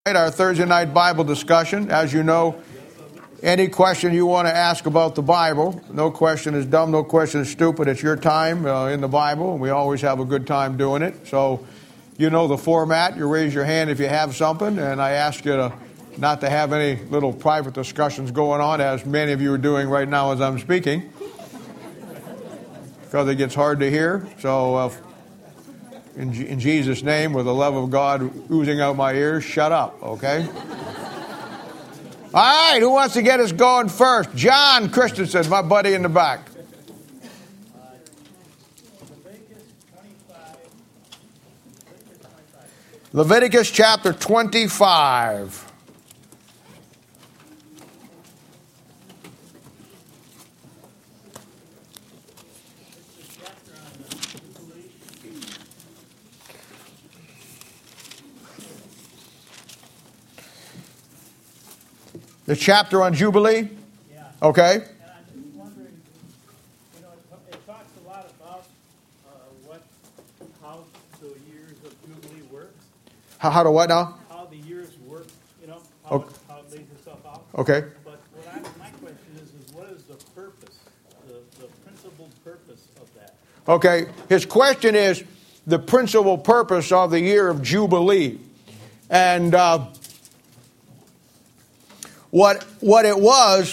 Our Thursday night Bible discussion. As you know, any question you want to ask about the Bible, no question is dumb, no question is stupid. It's your time in the Bible, and we always have a good time doing it. So you know the format. You raise your hand if you have something, and I ask you not to have any little private discussions going on, as many of you are doing right now as I'm speaking, because it gets hard to hear. So in Jesus' name, with the love of God oozing out my ears, shut up, okay? All right, who wants to get us going first? John Christensen, my buddy in the back. Leviticus chapter 25. The chapter on Jubilee? Yeah. Okay. And I'm just wondering, it talks a lot about how the years of Jubilee works. How do what now? How the years work, how it lays itself out. Okay. But my question is what is the purpose, the principal purpose of that? Okay. His question is the principal purpose of the year of Jubilee. And what it was,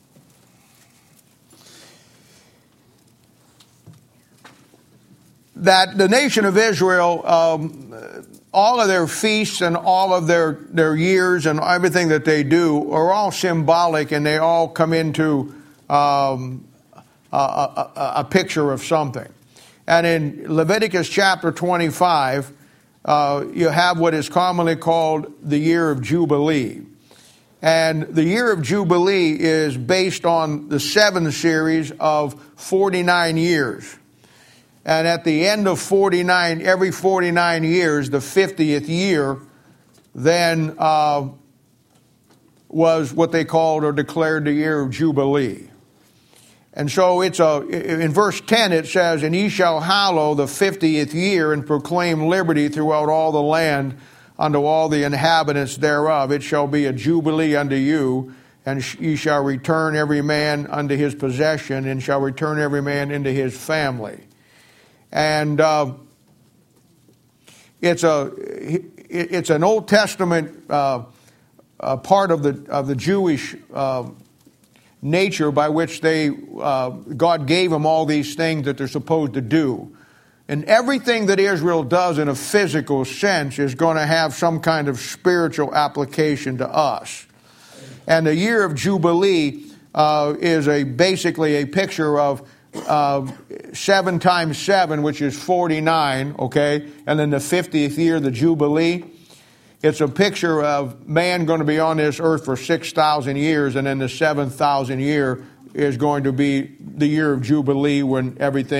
that the nation of Israel, all of their feasts and all of their years and everything that they do are all symbolic, and they all come into a picture of something. And in Leviticus chapter 25, you have what is commonly called the year of Jubilee. And the year of Jubilee is based on the 7 series of 49 years. And at the end of every 49 years, the 50th year then was what they called or declared the year of Jubilee. And so in verse 10 it says, "And ye shall hallow the 50th year, and proclaim liberty throughout all the land unto all the inhabitants thereof. It shall be a jubilee unto you, and ye shall return every man unto his possession, and shall return every man into his family." And it's an Old Testament part of the Jewish nature by which God gave them all these things that they're supposed to do. And everything that Israel does in a physical sense is going to have some kind of spiritual application to us. And the year of Jubilee is basically a picture of 7 times 7, which is 49, okay? And then the 50th year, the Jubilee. It's a picture of man going to be on this earth for 6,000 years, and then the 7,000 year is going to be the year of Jubilee, when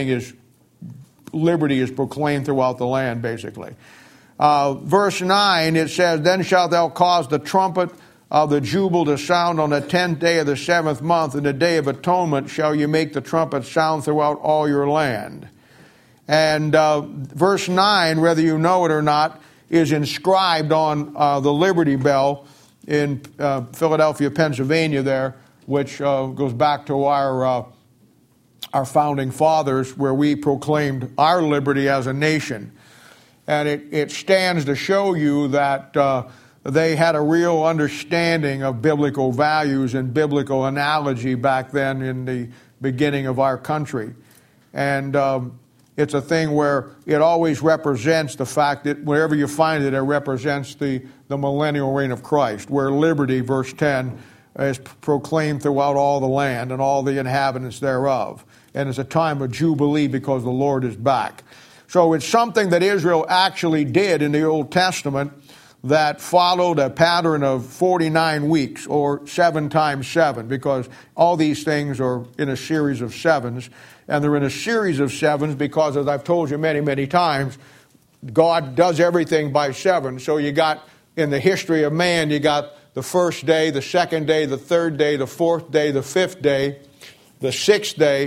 liberty is proclaimed throughout the land, basically. Verse 9, it says, "Then shalt thou cause the trumpet of the jubile to sound on the 10th day of the 7th month. In the day of atonement shall you make the trumpet sound throughout all your land." And verse 9, whether you know it or not, is inscribed on the Liberty Bell in Philadelphia, Pennsylvania there, which goes back to our founding fathers, where we proclaimed our liberty as a nation. And it stands to show you that they had a real understanding of biblical values and biblical analogy back then in the beginning of our country. And it's a thing where it always represents the fact that wherever you find it, it represents the millennial reign of Christ, where liberty, verse 10, is proclaimed throughout all the land and all the inhabitants thereof. And it's a time of Jubilee because the Lord is back. So it's something that Israel actually did in the Old Testament that followed a pattern of 49 weeks, or 7 times 7, because all these things are in a series of 7s. And they're in a series of 7s because, as I've told you many, many times, God does everything by 7. So you got, in the history of man, you got the first day, the second day, the third day, the fourth day, the fifth day, the sixth day,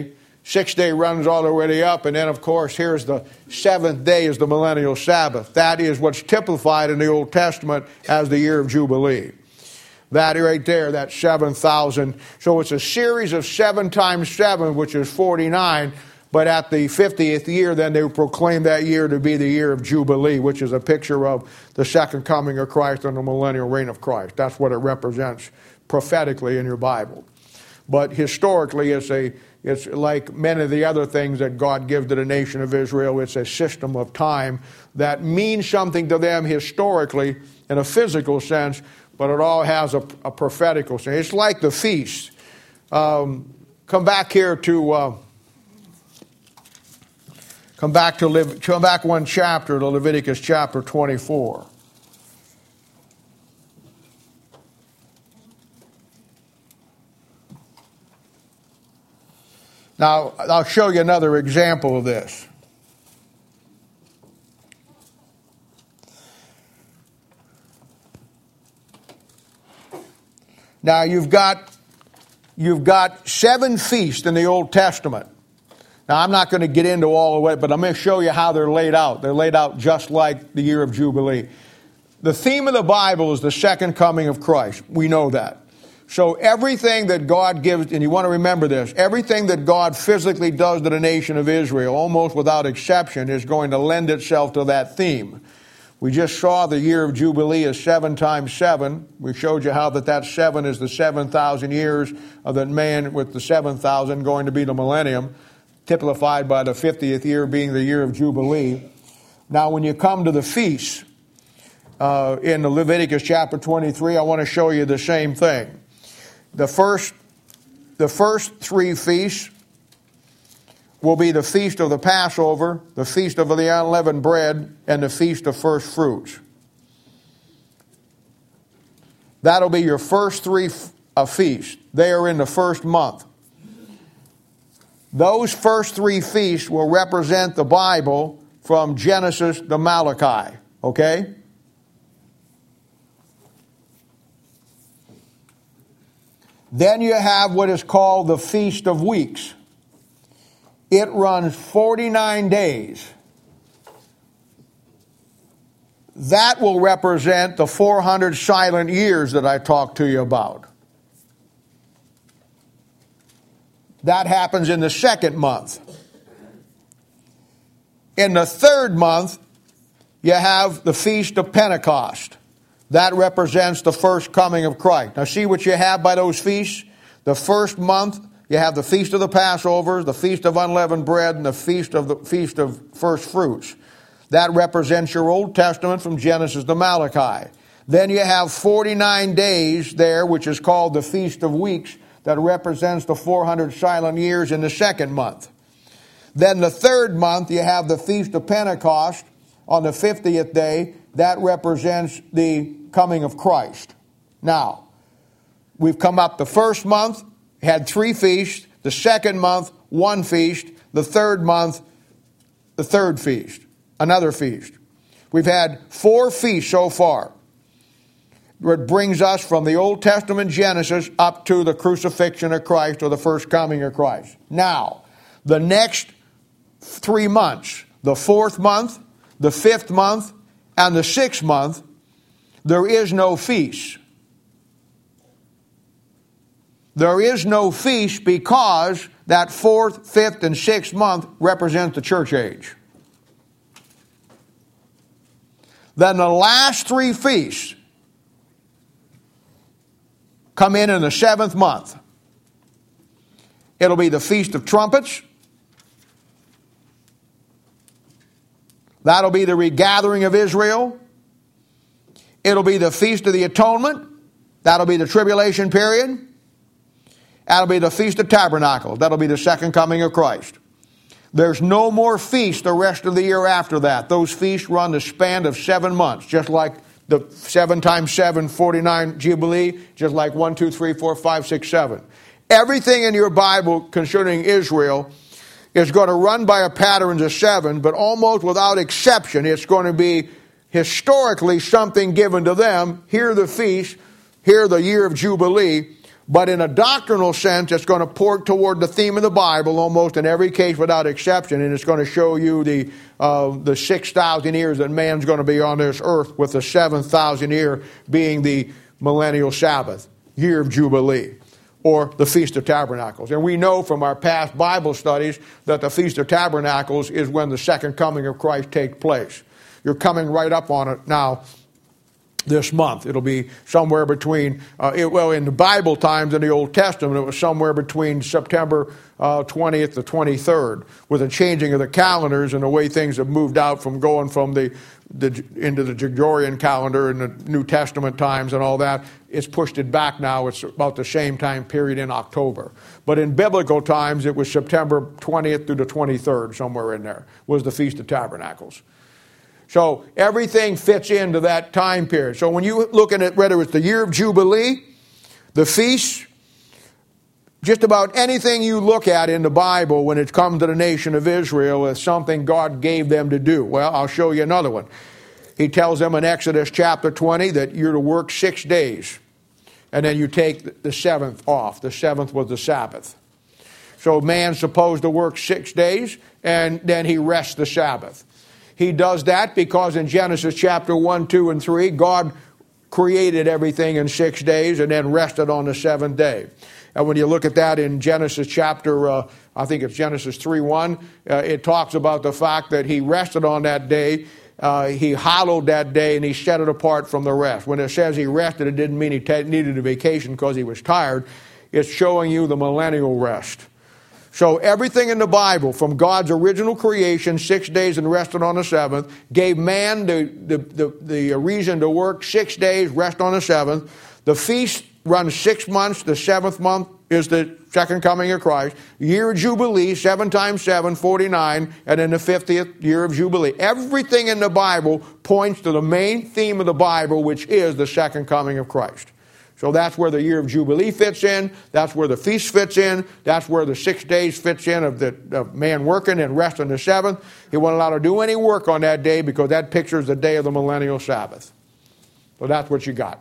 6th day runs all the way up, and then, of course, here's the 7th day is the millennial Sabbath. That is what's typified in the Old Testament as the year of Jubilee. That right there, that 7,000. So it's a series of 7 times 7, which is 49. But at the 50th year, then they proclaim that year to be the year of Jubilee, which is a picture of the second coming of Christ and the millennial reign of Christ. That's what it represents prophetically in your Bible. But historically, it's like many of the other things that God gives to the nation of Israel. It's a system of time that means something to them historically in a physical sense, but it all has a prophetical sense. It's like the feast. Come back one chapter to Leviticus chapter 24. Now, I'll show you another example of this. Now, you've got 7 feasts in the Old Testament. Now, I'm not going to get into all of it, but I'm going to show you how they're laid out. They're laid out just like the year of Jubilee. The theme of the Bible is the second coming of Christ. We know that. So everything that God gives, and you want to remember this, everything that God physically does to the nation of Israel, almost without exception, is going to lend itself to that theme. We just saw the year of Jubilee is 7 times 7. We showed you how that 7 is the 7,000 years of that man, with the 7,000 going to be the millennium, typified by the 50th year being the year of Jubilee. Now, when you come to the feasts, in the Leviticus chapter 23, I want to show you the same thing. The first 3 feasts will be the feast of the Passover, the feast of the unleavened bread, and the feast of first fruits. That'll be your first 3 feasts. They are in the first month. Those first 3 feasts will represent the Bible from Genesis to Malachi. Okay? Then you have what is called the Feast of Weeks. It runs 49 days. That will represent the 400 silent years that I talked to you about. That happens in the second month. In the third month, you have the Feast of Pentecost. That represents the first coming of Christ. Now see what you have by those feasts? The first month, you have the Feast of the Passover, the Feast of Unleavened Bread, and the Feast of First Fruits. That represents your Old Testament from Genesis to Malachi. Then you have 49 days there, which is called the Feast of Weeks, that represents the 400 silent years in the second month. Then the third month, you have the Feast of Pentecost on the 50th day. That represents the coming of Christ. Now, we've come up the first month, had 3 feasts. The second month, 1 feast. The third month, the third feast. Another feast. We've had 4 feasts so far. It brings us from the Old Testament Genesis up to the crucifixion of Christ or the first coming of Christ. Now, the next 3 months, the 4th month, the 5th month, and the 6th month, there is no feast. There is no feast because that 4th, 5th, and 6th month represents the church age. Then the last 3 feasts come in the 7th month. It'll be the Feast of Trumpets. That'll be the regathering of Israel. It'll be the Feast of the Atonement. That'll be the tribulation period. That'll be the Feast of Tabernacles. That'll be the second coming of Christ. There's no more feast the rest of the year after that. Those feasts run the span of 7 months, just like the 7 times 7, 49 Jubilee, just like 1, 2, 3, 4, 5, 6, 7. Everything in your Bible concerning Israel is going to run by a pattern of 7, but almost without exception, it's going to be historically something given to them. Here the feast, here the year of Jubilee, But in a doctrinal sense, it's going to point toward the theme of the Bible almost in every case without exception, and it's going to show you the 6,000 years that man's going to be on this earth, with the 7,000 year being the millennial Sabbath, year of Jubilee, or the Feast of Tabernacles. And we know from our past Bible studies that the Feast of Tabernacles is when the second coming of Christ takes place. You're coming right up on it now this month. It'll be somewhere between, in the Bible times in the Old Testament, it was somewhere between September 20th to 23rd. With the changing of the calendars and the way things have moved out from going from into the Gregorian calendar in the New Testament times and all that, it's pushed it back now. It's about the same time period in October. But in biblical times, it was September 20th through the 23rd, somewhere in there, was the Feast of Tabernacles. So everything fits into that time period. So when you look at it, whether it's the year of Jubilee, the feast, just about anything you look at in the Bible when it comes to the nation of Israel is something God gave them to do. Well, I'll show you another one. He tells them in Exodus chapter 20 that you're to work 6 days. And then you take the seventh off. The seventh was the Sabbath. So man's supposed to work 6 days, and then he rests the Sabbath. He does that because in Genesis chapter 1, 2, and 3, God created everything in 6 days and then rested on the seventh day. And when you look at that in Genesis chapter, I think it's Genesis 3:1, it talks about the fact that he rested on that day. He hallowed that day and he set it apart from the rest. When it says he rested, it didn't mean he needed a vacation because he was tired. It's showing you the millennial rest. So everything in the Bible, from God's original creation, 6 days and rested on the seventh, gave man the reason to work 6 days, rest on the seventh. The feast runs 6 months. The seventh month is the second coming of Christ. Year of Jubilee, 7 times 7, 49, and then the 50th year of Jubilee. Everything in the Bible points to the main theme of the Bible, which is the second coming of Christ. So that's where the year of Jubilee fits in. That's where the feast fits in. That's where the 6 days fits in of man working and rest on the seventh. He wasn't allowed to do any work on that day because that pictures the day of the millennial Sabbath. So that's what you got.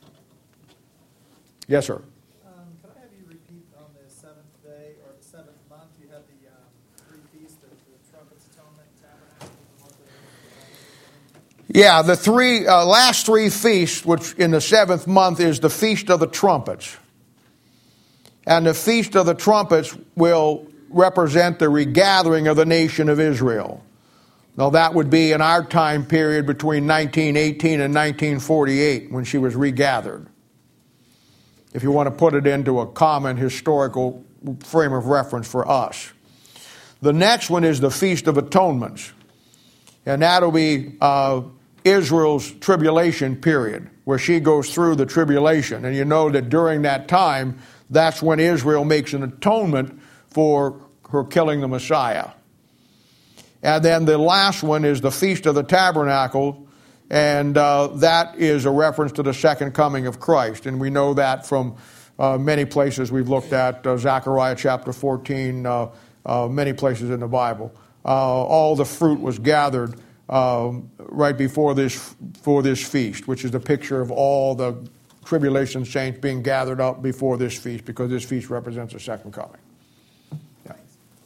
Yes, sir. Can I have you repeat on the seventh day or the seventh month? You had the 3 feasts, the trumpets, atonement, tabernacle. Yeah, the last 3 feasts, which in the 7th month is the Feast of the Trumpets. And the Feast of the Trumpets will represent the regathering of the nation of Israel. Now that would be in our time period between 1918 and 1948 when she was regathered, if you want to put it into a common historical frame of reference for us. The next one is the Feast of Atonements. And that'll be Israel's tribulation period, where she goes through the tribulation. And you know that during that time, that's when Israel makes an atonement for her killing the Messiah. And then the last one is the Feast of the Tabernacle, and that is a reference to the second coming of Christ. And we know that from many places we've looked at, Zechariah chapter 14, many places in the Bible. All the fruit was gathered right before this feast, which is the picture of all the tribulation saints being gathered up before this feast, because this feast represents the second coming. Yeah.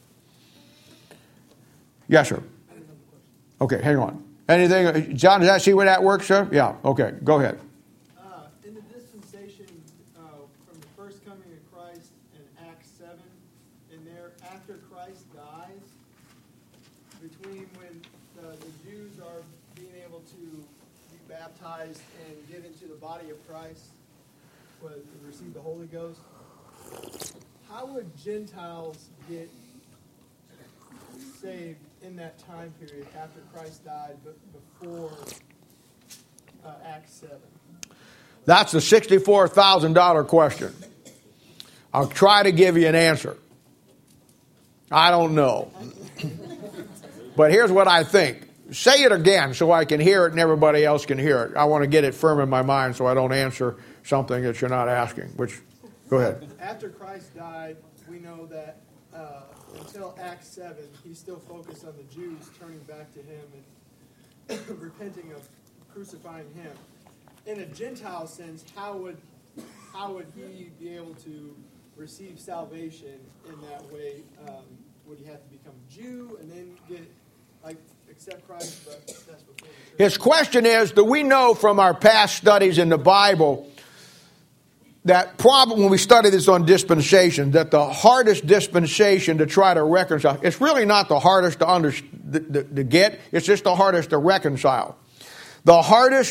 Yes, sir. Okay, hang on. Anything, John, does that see where that works, sir? Yeah, okay, go ahead. In the dispensation from the first coming of Christ in Acts 7, and there after Christ dies, between when the Jews are being able to be baptized and get into the body of Christ, to receive the Holy Ghost, how would Gentiles get saved in that time period after Christ died, but before Acts 7? That's the $64,000 question. I'll try to give you an answer. I don't know. But here's what I think. Say it again so I can hear it and everybody else can hear it. I want to get it firm in my mind so I don't answer something that you're not asking. Go ahead. After Christ died, we know that until Acts 7, he still focused on the Jews turning back to him and repenting of crucifying him. In a Gentile sense, how would how would he be able to receive salvation in that way? Would he have to become a Jew and then accept Christ? But that's before the church. His question is, do we know from our past studies in the Bible that problem when we study this on dispensation, that the hardest dispensation to try to reconcile, it's really not the hardest to get, it's just the hardest to reconcile. The hardest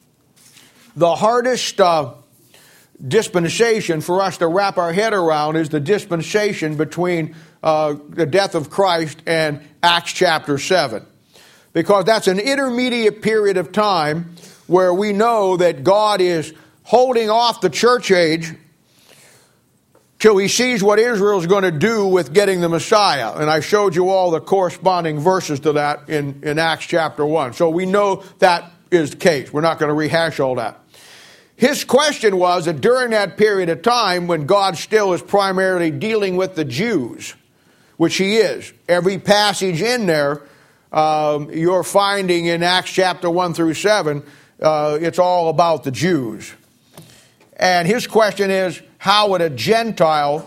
dispensation for us to wrap our head around is the dispensation between the death of Christ and Acts chapter 7. Because that's an intermediate period of time where we know that God is holding off the church age till he sees what Israel's going to do with getting the Messiah. And I showed you all the corresponding verses to that in Acts chapter 1. So we know that is the case. We're not going to rehash all that. His question was that during that period of time when God still is primarily dealing with the Jews, which he is, every passage in there you're finding in Acts chapter 1 through 7, it's all about the Jews. And his question is, how would a Gentile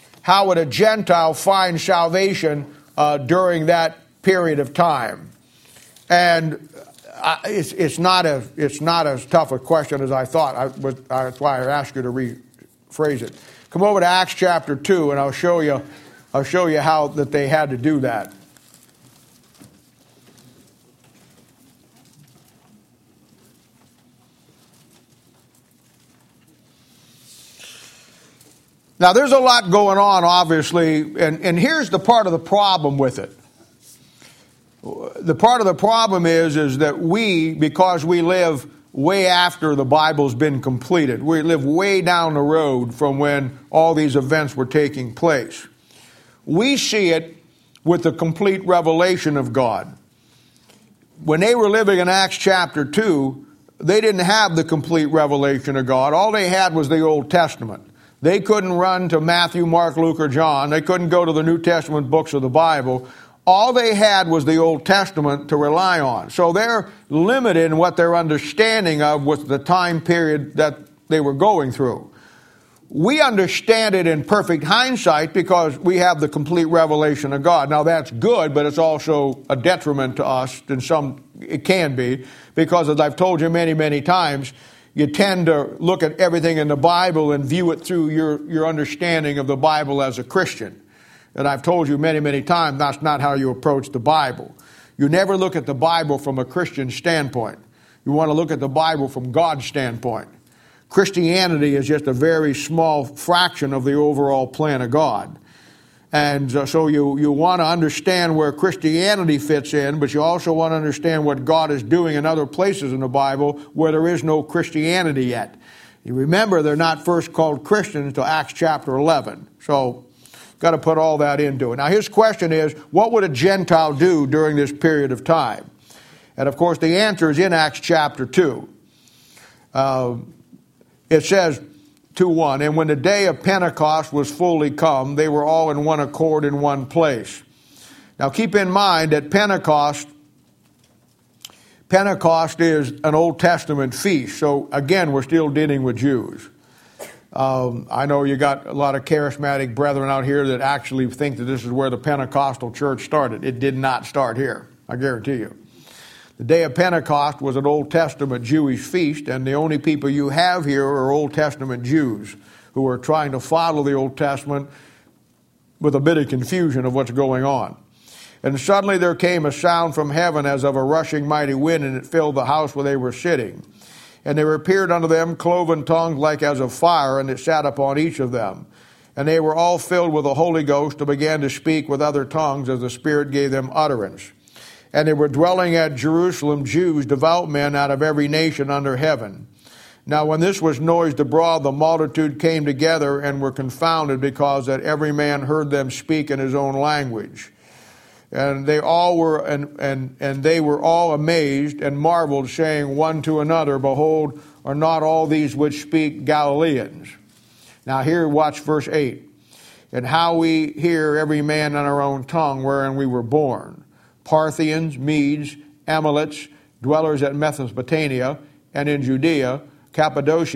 find salvation during that period of time? And it's not as tough a question as I thought. That's why I asked you to rephrase it. Come over to Acts chapter 2, and I'll show you how that they had to do that. Now, there's a lot going on, obviously, and here's the part of the problem with it. The part of the problem is that because we live way after the Bible's been completed, we live way down the road from when all these events were taking place. We see it with the complete revelation of God. When they were living in Acts chapter 2, they didn't have the complete revelation of God. All they had was the Old Testament. They couldn't run to Matthew, Mark, Luke, or John. They couldn't go to the New Testament books of the Bible. All they had was the Old Testament to rely on. So they're limited in what their understanding of was the time period that they were going through. We understand it in perfect hindsight because we have the complete revelation of God. Now that's good, but it's also a detriment to us. It can be, because as I've told you many, many times, you tend to look at everything in the Bible and view it through your understanding of the Bible as a Christian. And I've told you many, many times that's not how you approach the Bible. You never look at the Bible from a Christian standpoint. You want to look at the Bible from God's standpoint. Christianity is just a very small fraction of the overall plan of God. And so you want to understand where Christianity fits in, but you also want to understand what God is doing in other places in the Bible where there is no Christianity yet. You remember they're not first called Christians until Acts chapter 11. So got to put all that into it. Now his question is, what would a Gentile do during this period of time? And of course the answer is in Acts chapter 2. It says, 2:1, and when the day of Pentecost was fully come, they were all in one accord in one place. Now keep in mind that Pentecost is an Old Testament feast. So again, we're still dealing with Jews. I know you got a lot of charismatic brethren out here that actually think that this is where the Pentecostal church started. It did not start here, I guarantee you. The day of Pentecost was an Old Testament Jewish feast, and the only people you have here are Old Testament Jews who are trying to follow the Old Testament with a bit of confusion of what's going on. And suddenly there came a sound from heaven as of a rushing mighty wind, and it filled the house where they were sitting. And there appeared unto them cloven tongues like as of fire, and it sat upon each of them. And they were all filled with the Holy Ghost, and began to speak with other tongues as the Spirit gave them utterance. And they were dwelling at Jerusalem Jews, devout men out of every nation under heaven. Now when this was noised abroad, the multitude came together and were confounded, because that every man heard them speak in his own language. And they all were and they were all amazed and marveled, saying one to another, Behold, are not all these which speak Galileans? Now here, watch verse 8. And how we hear every man in our own tongue wherein we were born. Parthians, Medes, Amalekites, dwellers at Mesopotamia, and in Judea, Cappadocia,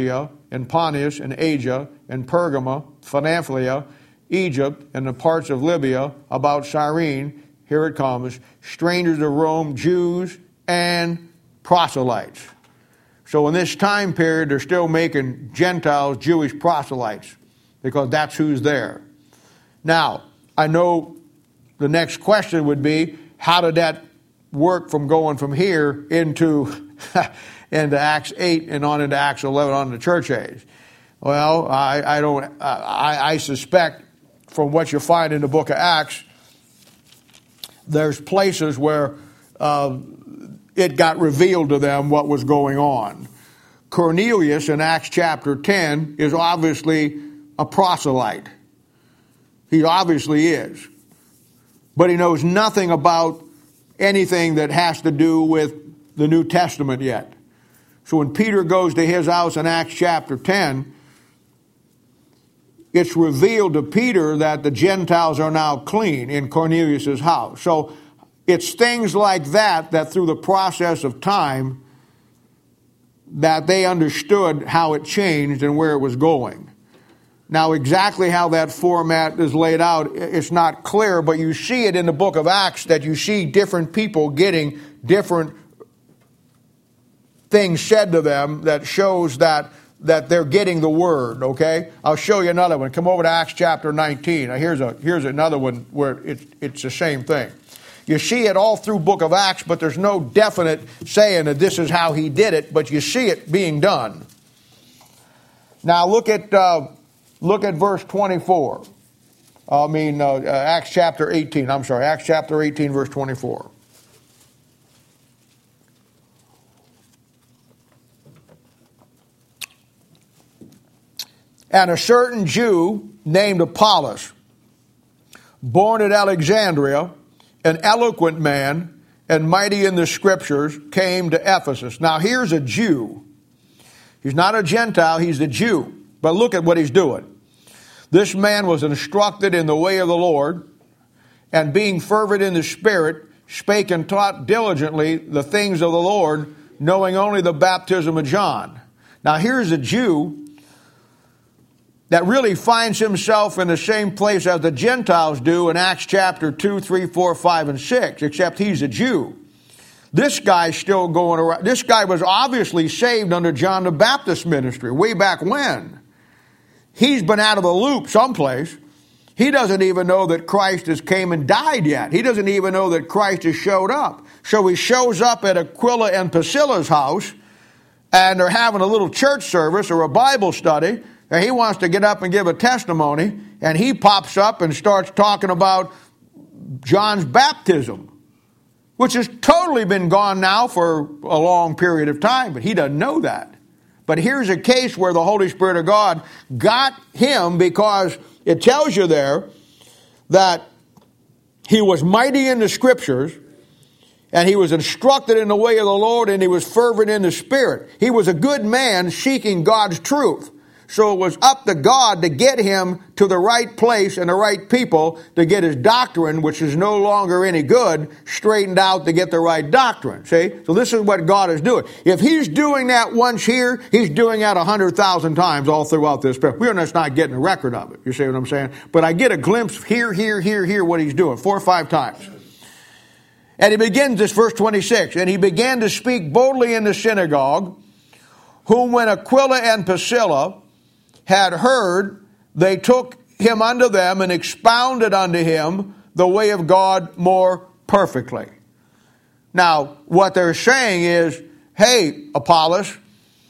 and Pontus and Asia and Pergama, Pamphylia, Egypt, and the parts of Libya about Cyrene, here it comes, strangers of Rome, Jews, and proselytes. So in this time period, they're still making Gentiles Jewish proselytes because that's who's there. Now, I know the next question would be, how did that work from going from here into Acts 8 and on into Acts 11 on the church age? Well, I suspect from what you find in the book of Acts, there's places where it got revealed to them what was going on. Cornelius in Acts chapter 10 is obviously a proselyte. He obviously is. But he knows nothing about anything that has to do with the New Testament yet. So when Peter goes to his house in Acts chapter 10, it's revealed to Peter that the Gentiles are now clean in Cornelius' house. So it's things like that through the process of time that they understood how it changed and where it was going. Now, exactly how that format is laid out, it's not clear, but you see it in the book of Acts that you see different people getting different things said to them that shows that they're getting the word, okay? I'll show you another one. Come over to Acts chapter 19. Now, here's another one where it's the same thing. You see it all through book of Acts, but there's no definite saying that this is how he did it, but you see it being done. Now, look at verse 24. Acts chapter 18. Acts chapter 18, verse 24. And a certain Jew named Apollos, born at Alexandria, an eloquent man and mighty in the scriptures, came to Ephesus. Now here's a Jew. He's not a Gentile, he's a Jew. But look at what he's doing. This man was instructed in the way of the Lord, and being fervent in the Spirit, spake and taught diligently the things of the Lord, knowing only the baptism of John. Now here's a Jew that really finds himself in the same place as the Gentiles do in Acts chapter 2, 3, 4, 5, and 6, except he's a Jew. This guy's still going around. This guy was obviously saved under John the Baptist ministry way back when. He's been out of the loop someplace. He doesn't even know that Christ has came and died yet. He doesn't even know that Christ has showed up. So he shows up at Aquila and Priscilla's house, and they're having a little church service or a Bible study, and he wants to get up and give a testimony, and he pops up and starts talking about John's baptism, which has totally been gone now for a long period of time, but he doesn't know that. But here's a case where the Holy Spirit of God got him, because it tells you there that he was mighty in the scriptures, and he was instructed in the way of the Lord, and he was fervent in the Spirit. He was a good man seeking God's truth. So it was up to God to get him to the right place and the right people to get his doctrine, which is no longer any good, straightened out to get the right doctrine. See? So this is what God is doing. If he's doing that once here, he's doing that 100,000 times all throughout this. We're just not getting a record of it. You see what I'm saying? But I get a glimpse here, what he's doing 4 or 5 times. And he begins this, verse 26, and he began to speak boldly in the synagogue, whom when Aquila and Priscilla had heard, they took him unto them and expounded unto him the way of God more perfectly. Now, what they're saying is, hey, Apollos,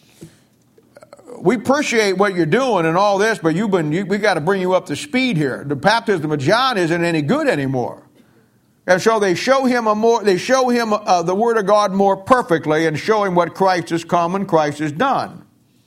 we appreciate what you're doing and all this, but we got to bring you up to speed here. The baptism of John isn't any good anymore. And so they show him the word of God more perfectly and show him what Christ has come and Christ has done.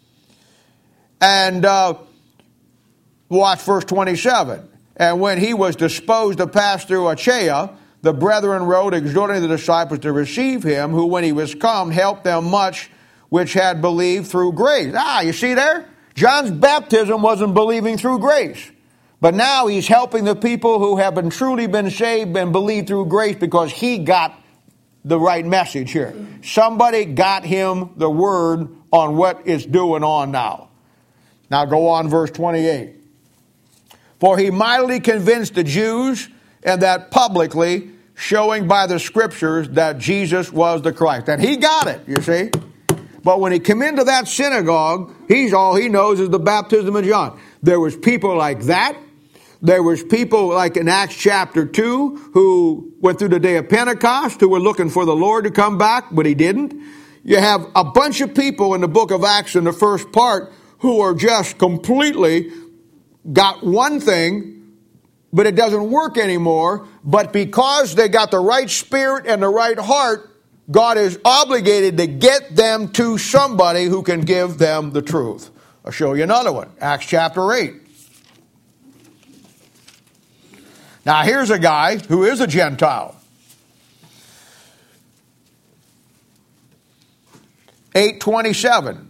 And watch verse 27. And when he was disposed to pass through Achaia, the brethren wrote, exhorting the disciples to receive him, who when he was come helped them much which had believed through grace. You see there? John's baptism wasn't believing through grace. But now he's helping the people who have truly been saved and believed through grace, because he got the right message here. Somebody got him the word on what is doing on now. Now go on, verse 28. For he mightily convinced the Jews, and that publicly, showing by the Scriptures that Jesus was the Christ. And he got it, you see. But when he came into that synagogue, all he knows is the baptism of John. There was people like that. There was people like in Acts chapter 2 who went through the day of Pentecost, who were looking for the Lord to come back, but he didn't. You have a bunch of people in the book of Acts in the first part who are just completely got one thing, but it doesn't work anymore. But because they got the right spirit and the right heart, God is obligated to get them to somebody who can give them the truth. I'll show you another one. Acts chapter 8. Now here's a guy who is a Gentile. 8:27.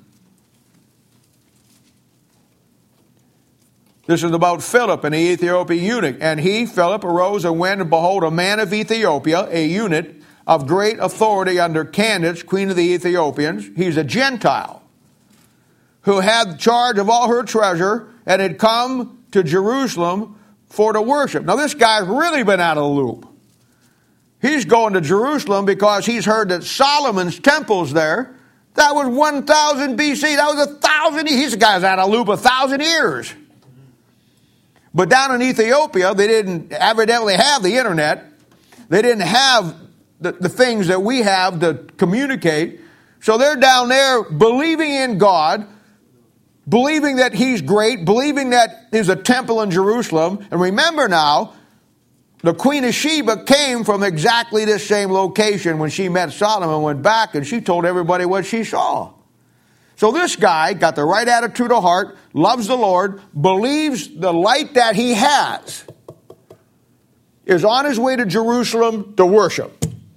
This is about Philip and the Ethiopian eunuch. And he, Philip, arose and went, and behold, a man of Ethiopia, a eunuch of great authority under Candace, queen of the Ethiopians. He's a Gentile who had charge of all her treasure and had come to Jerusalem for to worship. Now this guy's really been out of the loop. He's going to Jerusalem because he's heard that Solomon's temple's there. That was 1000 BC. That was 1,000. He's the guy's out of the loop 1,000 years. But down in Ethiopia, they didn't evidently have the internet. They didn't have the things that we have to communicate. So they're down there believing in God, believing that he's great, believing that there's a temple in Jerusalem. And remember now, the Queen of Sheba came from exactly this same location when she met Solomon, went back, and she told everybody what she saw. So this guy got the right attitude of heart, loves the Lord, believes the light that he has, is on his way to Jerusalem to worship.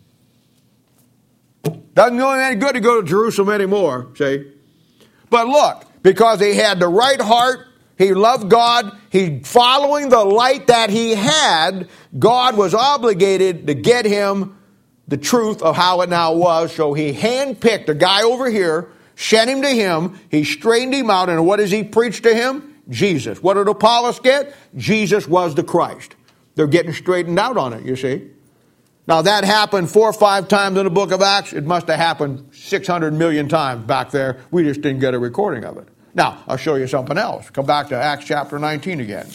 Doesn't do him any good to go to Jerusalem anymore, see? But look, because he had the right heart, he loved God, he following the light that he had, God was obligated to get him the truth of how it now was. So he handpicked a guy over here, sent him to him, he straightened him out, and what does he preach to him? Jesus. What did Apollos get? Jesus was the Christ. They're getting straightened out on it, you see. Now that happened 4 or 5 times in the book of Acts. It must have happened 600 million times back there. We just didn't get a recording of it. Now, I'll show you something else. Come back to Acts chapter 19 again.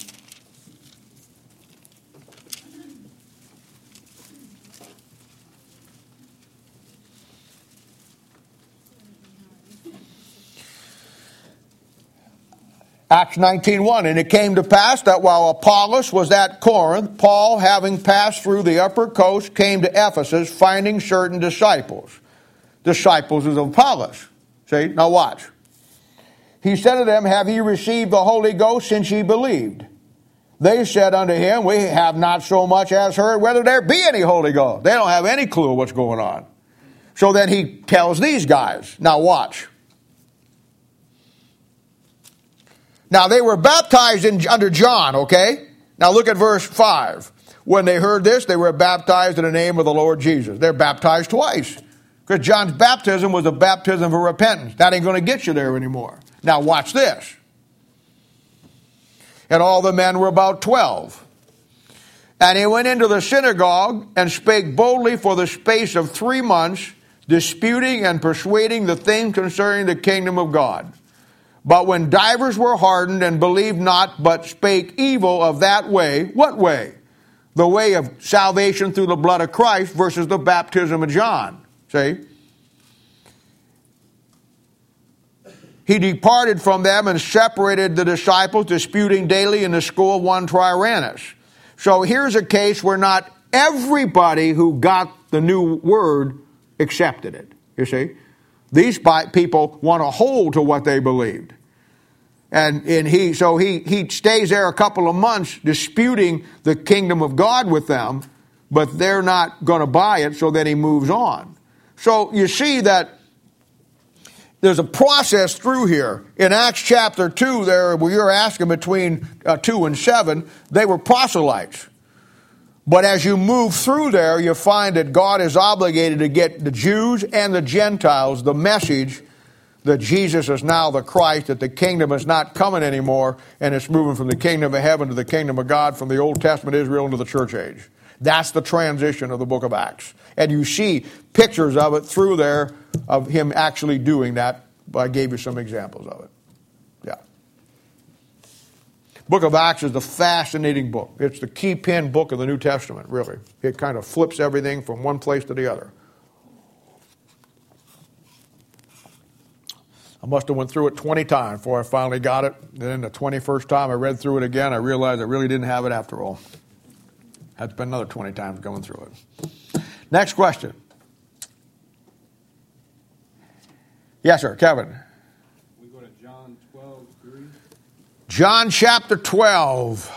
Acts 19:1, and it came to pass that while Apollos was at Corinth, Paul, having passed through the upper coast, came to Ephesus, finding certain disciples. Disciples of Apollos. See, now watch. He said to them, have ye received the Holy Ghost since ye believed? They said unto him, we have not so much as heard whether there be any Holy Ghost. They don't have any clue what's going on. So then he tells these guys, now watch. Now they were baptized under John, okay? Now look at verse 5. When they heard this, they were baptized in the name of the Lord Jesus. They're baptized twice. Because John's baptism was a baptism of repentance. That ain't going to get you there anymore. Now watch this. And all the men were about 12. And he went into the synagogue and spake boldly for the space of 3 months, disputing and persuading the things concerning the kingdom of God. But when divers were hardened and believed not, but spake evil of that way, what way? The way of salvation through the blood of Christ versus the baptism of John. See? He departed from them and separated the disciples, disputing daily in the school of one Tyrannus. So here's a case where not everybody who got the new word accepted it. You see? These people want to hold to what they believed. And he stays there a couple of months disputing the kingdom of God with them, but they're not going to buy it, so then he moves on. So you see that there's a process through here. In Acts chapter 2, there where you're asking between 2 and 7, they were proselytes. But as you move through there, you find that God is obligated to get the Jews and the Gentiles the message that Jesus is now the Christ, that the kingdom is not coming anymore, and it's moving from the kingdom of heaven to the kingdom of God, from the Old Testament Israel into the church age. That's the transition of the book of Acts. And you see pictures of it through there of him actually doing that. I gave you some examples of it. Yeah. Book of Acts is a fascinating book. It's the key pin book of the New Testament, really. It kind of flips everything from one place to the other. I must have went through it 20 times before I finally got it. And then the 21st time I read through it again, I realized I really didn't have it after all. Had to spend another 20 times going through it. Next question. Yes, sir, Kevin. We go to John 12:3. John chapter 12.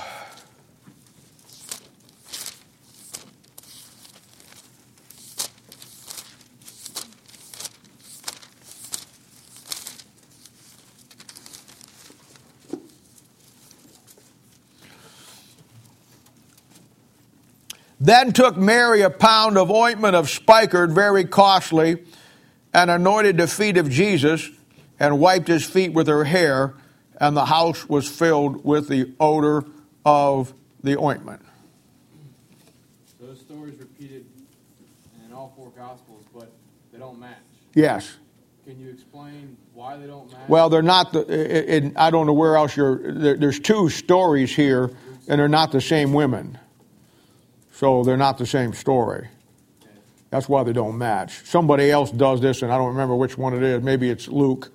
Then took Mary a pound of ointment of spikenard, very costly, and anointed the feet of Jesus, and wiped his feet with her hair, and the house was filled with the odor of the ointment. So those stories repeated in all four Gospels, but they don't match. Yes. Can you explain why they don't match? Well, they're not. I don't know where else there's two stories here, and they're not the same women. So they're not the same story. That's why they don't match. Somebody else does this, and I don't remember which one it is. Maybe it's Luke.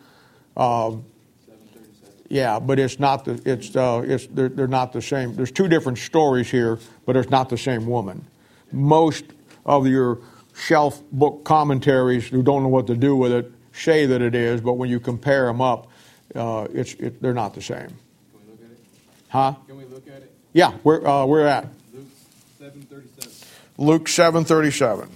7:37. Yeah, but it's not. They're not the same. There's two different stories here, but it's not the same woman. Most of your shelf book commentaries who don't know what to do with it say that it is, but when you compare them up, they're not the same. Can we look at it? Huh? Can we look at it? Yeah, we're at Luke 7:37. Luke 7:37.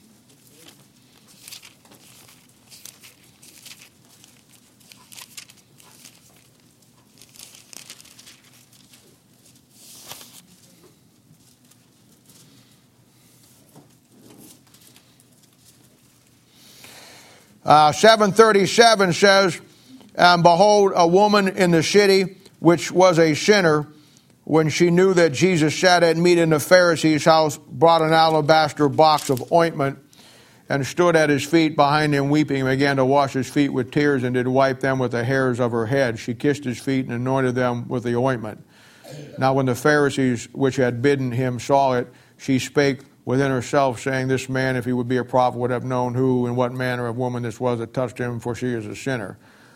Uh, 7:37 says, "And behold, a woman in the city, which was a sinner, when she knew that Jesus sat at meat in the Pharisee's house, brought an alabaster box of ointment, and stood at his feet behind him, weeping, and began to wash his feet with tears, and did wipe them with the hairs of her head. She kissed his feet and anointed them with the ointment. Now when the Pharisees which had bidden him saw it, she spake within herself, saying, This man, if he would be a prophet, would have known who and what manner of woman this was that touched him, for she is a sinner."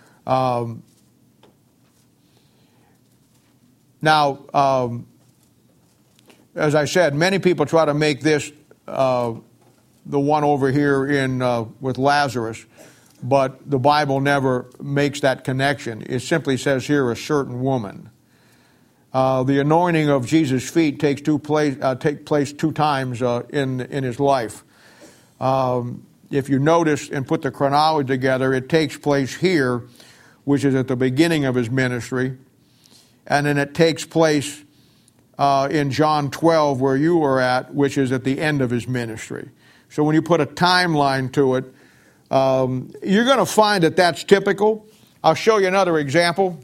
Now, as I said, many people try to make this the one over here in with Lazarus, but the Bible never makes that connection. It simply says here a certain woman. The anointing of Jesus' feet takes place two times in his life. If you notice and put the chronology together, it takes place here, which is at the beginning of his ministry, and then it takes place in John 12, where you were at, which is at the end of his ministry. So when you put a timeline to it, you're going to find that that's typical. I'll show you another example.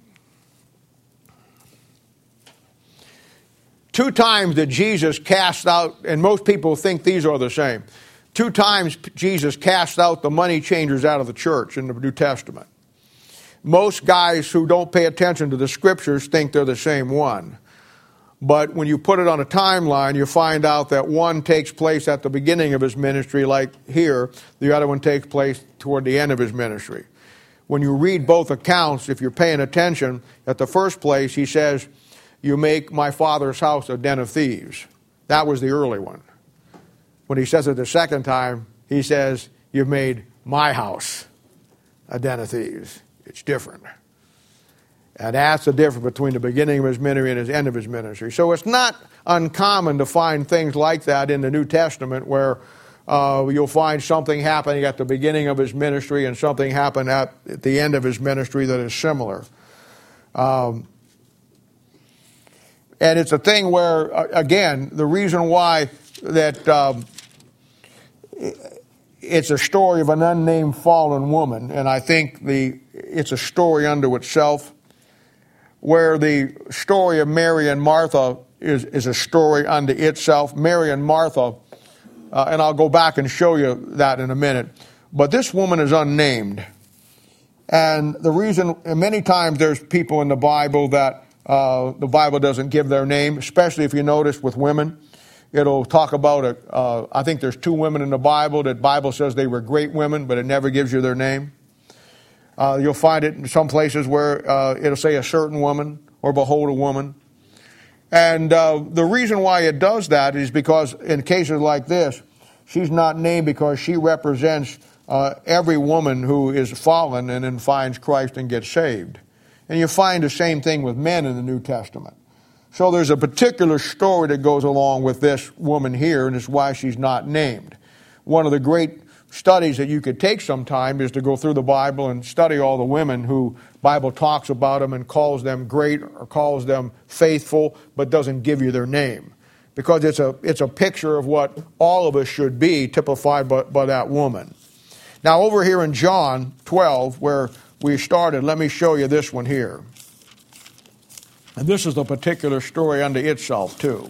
2 times that Jesus cast out, and most people think these are the same. 2 times Jesus cast out the money changers out of the church in the New Testament. Most guys who don't pay attention to the scriptures think they're the same one. But when you put it on a timeline, you find out that one takes place at the beginning of his ministry, like here. The other one takes place toward the end of his ministry. When you read both accounts, if you're paying attention, at the first place he says, "You make my father's house a den of thieves." That was the early one. When he says it the second time, he says, "You've made my house a den of thieves." It's different. And that's the difference between the beginning of his ministry and the end of his ministry. So it's not uncommon to find things like that in the New Testament, where you'll find something happening at the beginning of his ministry and something happen at the end of his ministry that is similar. And it's a thing where, again, the reason why that it's a story of an unnamed fallen woman, and I think it's a story unto itself, where the story of Mary and Martha is a story unto itself. Mary and Martha, and I'll go back and show you that in a minute, but this woman is unnamed. And the reason, many times there's people in the Bible that the Bible doesn't give their name, especially if you notice with women. It'll talk about, I think there's 2 women in the Bible that Bible says they were great women, but it never gives you their name. You'll find it in some places where it'll say a certain woman or behold a woman. And the reason why it does that is because in cases like this, she's not named because she represents every woman who is fallen and then finds Christ and gets saved. And you find the same thing with men in the New Testament. So there's a particular story that goes along with this woman here, and it's why she's not named. One of the great studies that you could take sometime is to go through the Bible and study all the women who Bible talks about them and calls them great or calls them faithful, but doesn't give you their name. Because it's a picture of what all of us should be, typified by that woman. Now over here in John 12, where we started, let me show you this one here. And this is a particular story unto itself, too.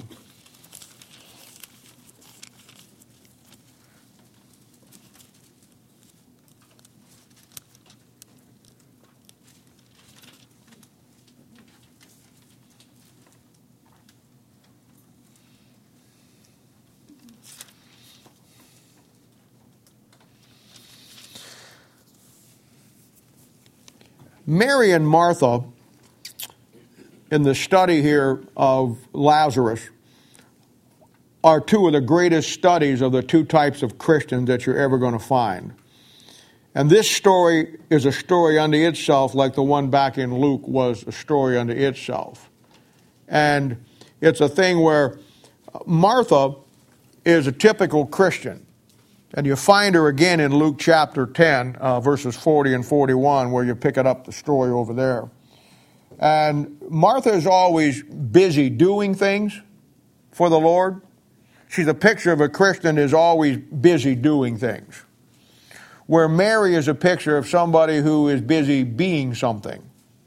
Mary and Martha, in the study here of Lazarus, are 2 of the greatest studies of the 2 types of Christians that you're ever going to find. And this story is a story unto itself, like the one back in Luke was a story unto itself. And it's a thing where Martha is a typical Christian. And you find her again in Luke chapter 10, verses 40 and 41, where you pick it up, the story over there. And Martha is always busy doing things for the Lord. She's a picture of a Christian is always busy doing things. Where Mary is a picture of somebody who is busy being something.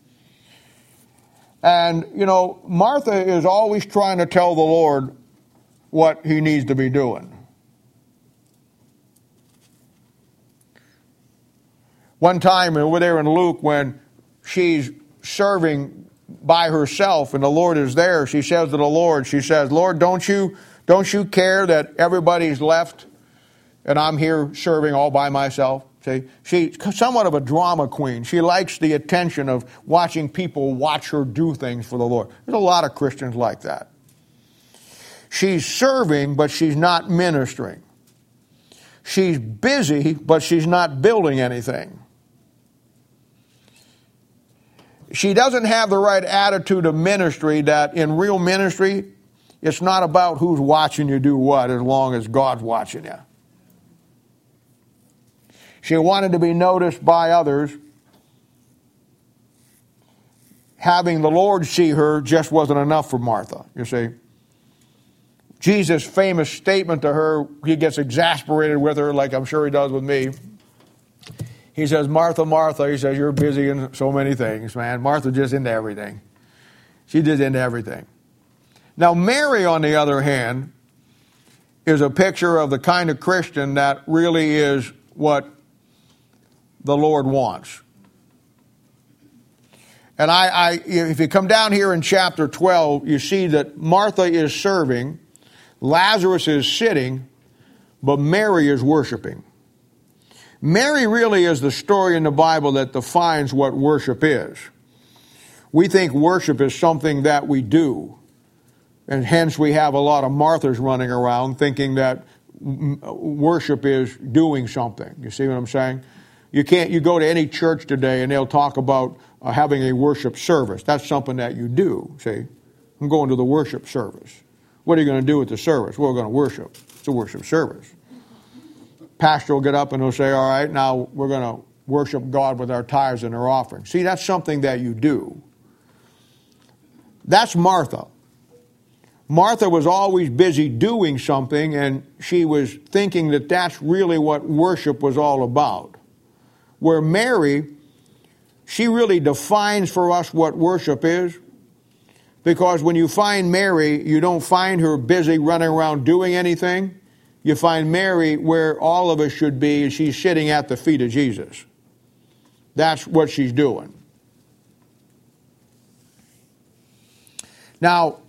And, Martha is always trying to tell the Lord what he needs to be doing. One time over there in Luke, when she's serving by herself and the Lord is there, she says to the Lord, she says, Lord, don't you care that everybody's left and I'm here serving all by myself? See, she's somewhat of a drama queen. She likes the attention of watching people watch her do things for the Lord. There's a lot of Christians like that. She's serving, but she's not ministering. She's busy, but she's not building anything. She doesn't have the right attitude of ministry, that in real ministry, it's not about who's watching you do what, as long as God's watching you. She wanted to be noticed by others. Having the Lord see her just wasn't enough for Martha, you see. Jesus' famous statement to her, he gets exasperated with her, like I'm sure he does with me. He says, Martha, Martha, he says, you're busy in so many things, man. Martha's just into everything. She's just into everything. Now, Mary, on the other hand, is a picture of the kind of Christian that really is what the Lord wants. And if you come down here in chapter 12, you see that Martha is serving, Lazarus is sitting, but Mary is worshiping. Mary really is the story in the Bible that defines what worship is. We think worship is something that we do. And hence we have a lot of Marthas running around thinking that worship is doing something. You see what I'm saying? You go to any church today and they'll talk about having a worship service. That's something that you do. See, I'm going to the worship service. What are you going to do at the service? Well, we're going to worship. It's a worship service. Pastor will get up and he'll say, all right, now we're going to worship God with our tithes and our offerings. See, that's something that you do. That's Martha. Martha was always busy doing something, and she was thinking that that's really what worship was all about. Where Mary, she really defines for us what worship is. Because when you find Mary, you don't find her busy running around doing anything. You find Mary where all of us should be. She's sitting at the feet of Jesus. That's what she's doing. Now,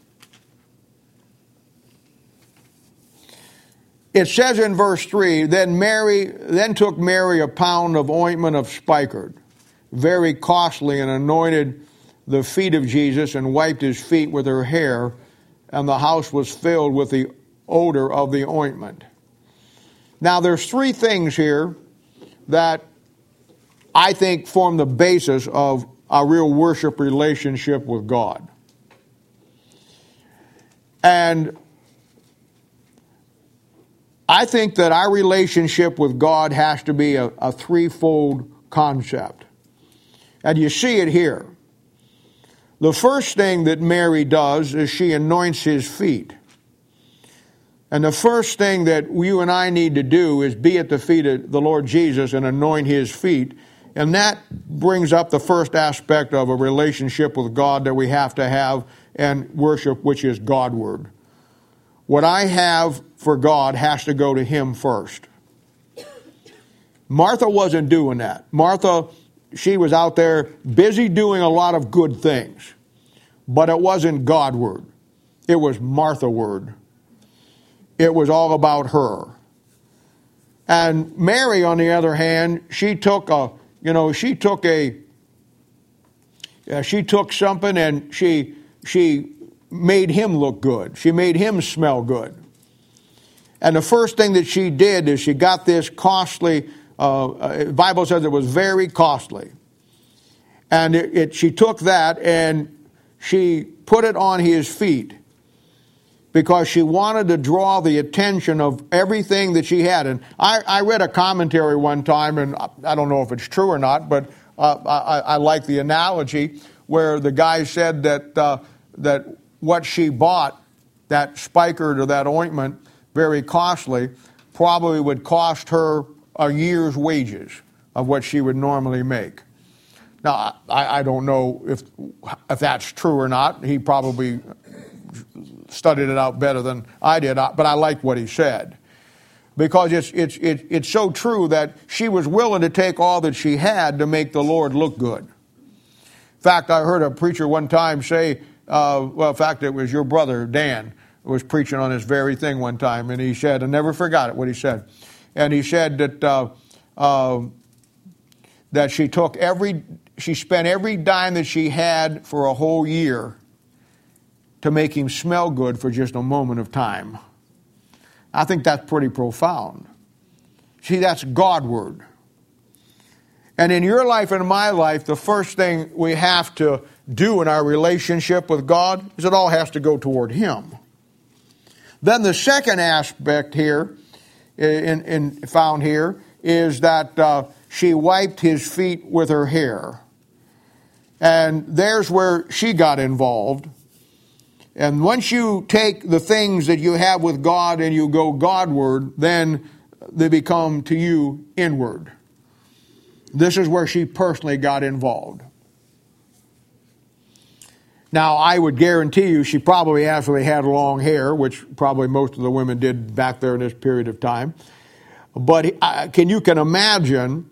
it says in verse 3, then took Mary a pound of ointment of spikenard, very costly, and anointed the feet of Jesus and wiped his feet with her hair, and the house was filled with the odor of the ointment. Now, there's three things here that I think form the basis of a real worship relationship with God. And I think that our relationship with God has to be a threefold concept. And you see it here. The first thing that Mary does is she anoints his feet. And the first thing that you and I need to do is be at the feet of the Lord Jesus and anoint his feet. And that brings up the first aspect of a relationship with God that we have to have and worship, which is Godward. What I have for God has to go to him first. Martha wasn't doing that. Martha, she was out there busy doing a lot of good things. But it wasn't Godward. It was Martha-ward. It was all about her. And Mary, on the other hand, she took something and she made him look good. She made him smell good. And the first thing that she did is she got this costly, the Bible says it was very costly. And she took that and she put it on his feet because she wanted to draw the attention of everything that she had. And I read a commentary one time, and I don't know if it's true or not, but I like the analogy where the guy said that what she bought, that spikenard or that ointment, very costly, probably would cost her a year's wages of what she would normally make. Now, I don't know if that's true or not. He probably studied it out better than I did, but I like what he said. Because it's so true that she was willing to take all that she had to make the Lord look good. In fact, I heard a preacher one time say, in fact, it was your brother, Dan, who was preaching on this very thing one time, and he said, I never forgot it, what he said. And he said that she spent every dime that she had for a whole year to make him smell good for just a moment of time. I think that's pretty profound. See, that's Godward. And in your life and in my life, the first thing we have to do in our relationship with God is it all has to go toward him. Then the second aspect here, found here, is that she wiped his feet with her hair. And there's where she got involved. And once you take the things that you have with God and you go Godward, then they become to you inward. This is where she personally got involved. Now, I would guarantee you she probably actually had long hair, which probably most of the women did back there in this period of time. But you can imagine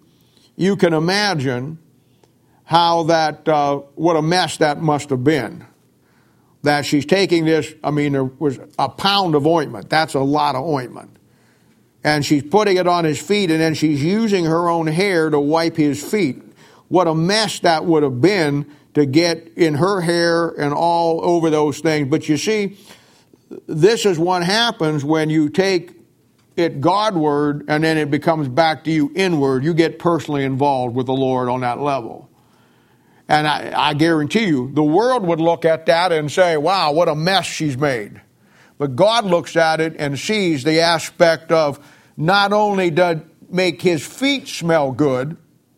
how that, what a mess that must have been. That she's taking this, there was a pound of ointment. That's a lot of ointment. And she's putting it on his feet, and then she's using her own hair to wipe his feet. What a mess that would have been to get in her hair and all over those things. But you see, this is what happens when you take it Godward and then it becomes back to you inward. You get personally involved with the Lord on that level. And I guarantee you, the world would look at that and say, wow, what a mess she's made. But God looks at it and sees the aspect of not only to make his feet smell good,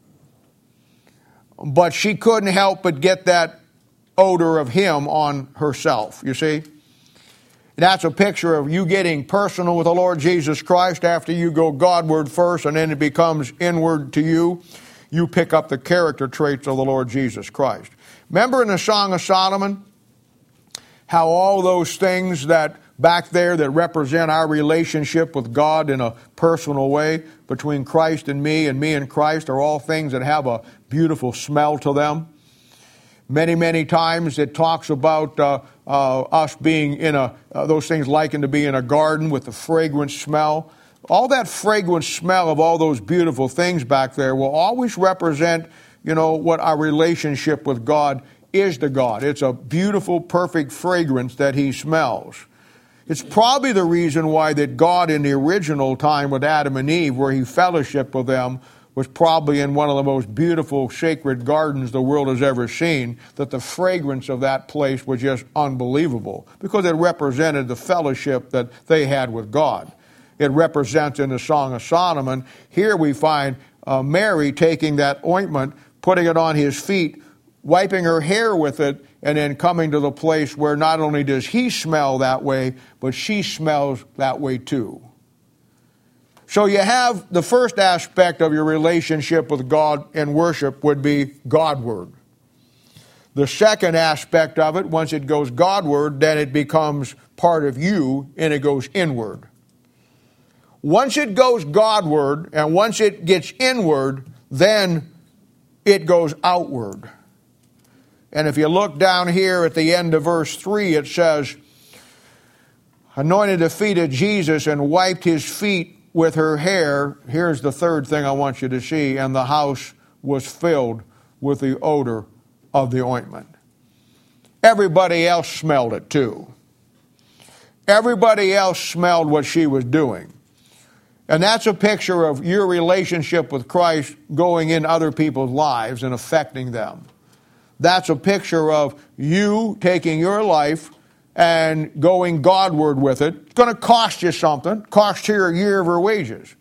but she couldn't help but get that odor of him on herself, you see. That's a picture of you getting personal with the Lord Jesus Christ after you go Godward first and then it becomes inward to you. You pick up the character traits of the Lord Jesus Christ. Remember in the Song of Solomon how all those things that back there that represent our relationship with God in a personal way between Christ and me and Christ are all things that have a beautiful smell to them. Many, many times it talks about us being in those things likened to be in a garden with the fragrant smell. All that fragrant smell of all those beautiful things back there will always represent, what our relationship with God is to God. It's a beautiful, perfect fragrance that He smells. It's probably the reason why that God in the original time with Adam and Eve, where He fellowshiped with them, was probably in one of the most beautiful sacred gardens the world has ever seen, that the fragrance of that place was just unbelievable because it represented the fellowship that they had with God. It represents in the Song of Solomon. Here we find Mary taking that ointment, putting it on His feet, wiping her hair with it, and then coming to the place where not only does He smell that way, but she smells that way too. So you have the first aspect of your relationship with God and worship would be Godward. The second aspect of it, once it goes Godward, then it becomes part of you and it goes inward. Once it goes Godward and once it gets inward, then it goes outward. And if you look down here at the end of verse 3, it says, anointed the feet of Jesus and wiped His feet with her hair. Here's the third thing I want you to see. And the house was filled with the odor of the ointment. Everybody else smelled it too. Everybody else smelled what she was doing. And that's a picture of your relationship with Christ going in other people's lives and affecting them. That's a picture of you taking your life and going Godward with it. It's going to cost you something. Cost her a year of her wages.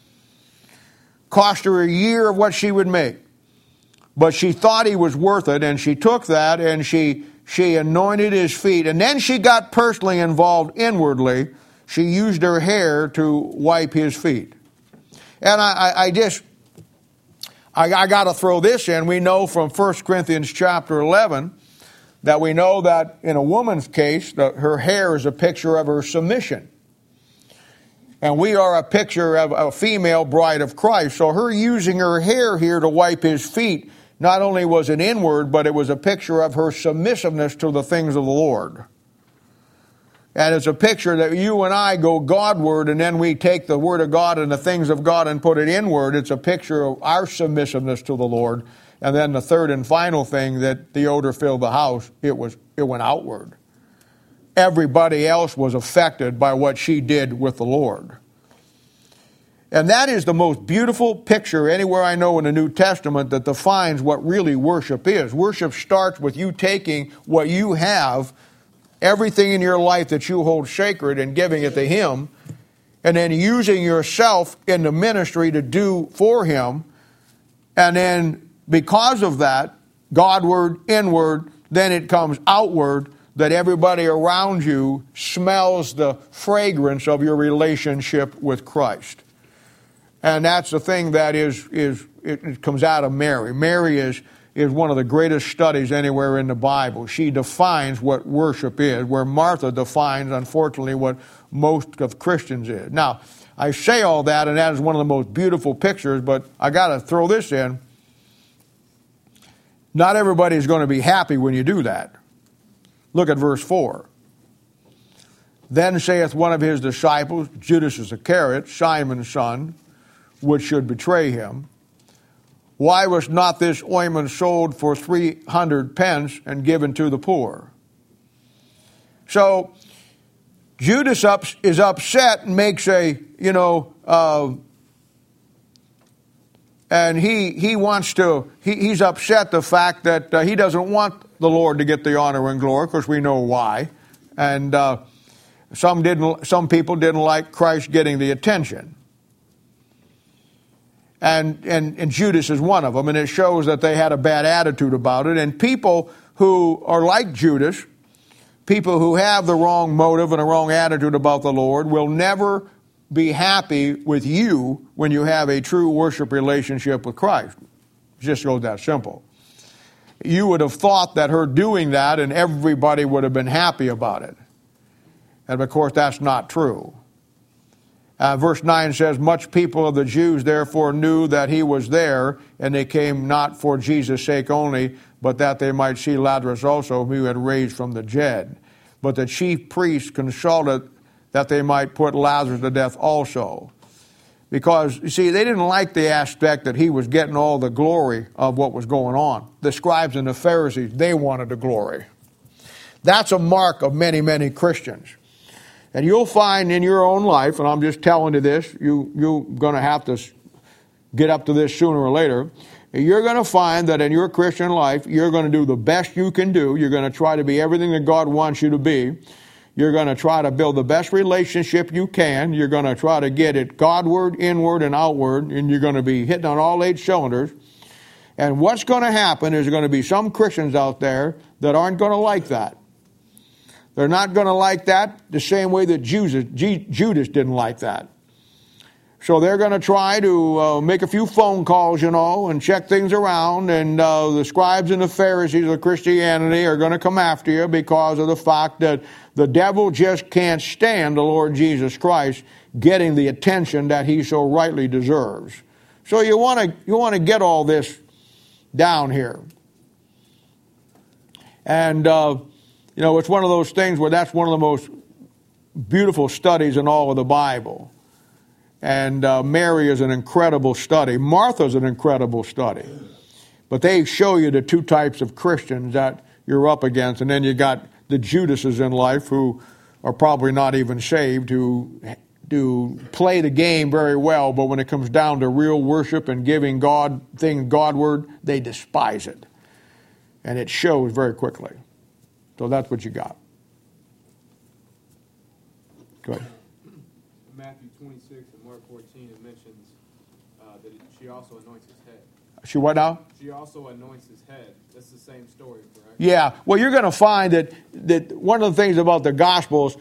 Cost her a year of what she would make. But she thought He was worth it, and she took that and she anointed His feet. And then she got personally involved inwardly. She used her hair to wipe His feet. And I got to throw this in. We know from 1 Corinthians chapter 11 that we know that in a woman's case, her hair is a picture of her submission. And we are a picture of a female bride of Christ. So her using her hair here to wipe His feet, not only was it inward, but it was a picture of her submissiveness to the things of the Lord. And it's a picture that you and I go Godward, and then we take the Word of God and the things of God and put it inward. It's a picture of our submissiveness to the Lord. And then the third and final thing, that the odor filled the house, it went outward. Everybody else was affected by what she did with the Lord. And that is the most beautiful picture anywhere I know in the New Testament that defines what really worship is. Worship starts with you taking what you have, everything in your life that you hold sacred, and giving it to Him, and then using yourself in the ministry to do for Him, and then because of that, Godward, inward, then it comes outward, that everybody around you smells the fragrance of your relationship with Christ. And that's the thing that it comes out of Mary. Mary is one of the greatest studies anywhere in the Bible. She defines what worship is, where Martha defines, unfortunately, what most of Christians is. Now, I say all that, and that is one of the most beautiful pictures, but I got to throw this in. Not everybody is going to be happy when you do that. Look at verse 4. Then saith one of His disciples, Judas Iscariot, Simon's son, which should betray Him, why was not this ointment sold for 300 pence and given to the poor? So Judas is upset and makes and he's upset the fact that he doesn't want the Lord to get the honor and glory. Of course, we know why. And some people didn't like Christ getting the attention. And Judas is one of them, and it shows that they had a bad attitude about it. And people who are like Judas, people who have the wrong motive and a wrong attitude about the Lord will never be happy with you when you have a true worship relationship with Christ. It just goes that simple. You would have thought that her doing that and everybody would have been happy about it. And of course, that's not true. Verse 9 says, much people of the Jews therefore knew that he was there, and they came not for Jesus' sake only, but that they might see Lazarus also, whom he had raised from the dead. But the chief priests consulted that they might put Lazarus to death also. Because, you see, they didn't like the aspect that he was getting all the glory of what was going on. The scribes and the Pharisees, they wanted the glory. That's a mark of many, many Christians. And you'll find in your own life, and I'm just telling you this, you're going to have to get up to this sooner or later. You're going to find that in your Christian life, you're going to do the best you can do. You're going to try to be everything that God wants you to be. You're going to try to build the best relationship you can. You're going to try to get it Godward, inward, and outward, and you're going to be hitting on all 8 cylinders. And what's going to happen is there's going to be some Christians out there that aren't going to like that. They're not going to like that the same way that Judas didn't like that. So they're going to try to make a few phone calls, and check things around. And the scribes and the Pharisees of Christianity are going to come after you because of the fact that the devil just can't stand the Lord Jesus Christ getting the attention that he so rightly deserves. So you want to get all this down here. And it's one of those things where that's one of the most beautiful studies in all of the Bible. And Mary is an incredible study. Martha's an incredible study. But they show you the 2 types of Christians that you're up against. And then you got the Judases in life who are probably not even saved, who do play the game very well, but when it comes down to real worship and giving God things Godward, they despise it. And it shows very quickly. So that's what you got. Good. In Matthew 26 and Mark 14, it mentions that she also anoints his head. She what now? She also anoints his head. That's the same story, correct? Yeah. Well, you're going to find that one of the things about the Gospels,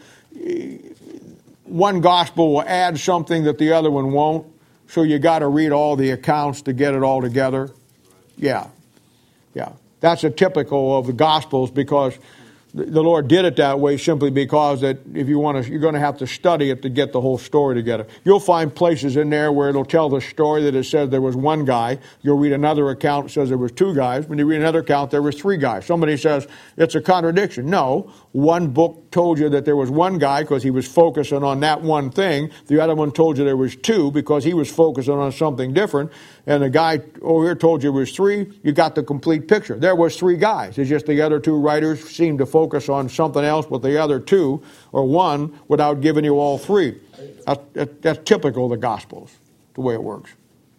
one Gospel will add something that the other one won't. So you got to read all the accounts to get it all together. Right. Yeah. That's a typical of the Gospels because the Lord did it that way simply because that if you want to, you're going to have to study it to get the whole story together. You'll find places in there where it'll tell the story that it says there was one guy. You'll read another account that says there was 2 guys. When you read another account, there was 3 guys. Somebody says it's a contradiction. No, one book told you that there was one guy because he was focusing on that one thing. The other one told you there was 2 because he was focusing on something different. And the guy over here told you it was 3. You got the complete picture. There was 3 guys. It's just the other 2 writers seemed to focus on something else with the other 2 or 1 without giving you all 3. That's typical of the Gospels, the way it works.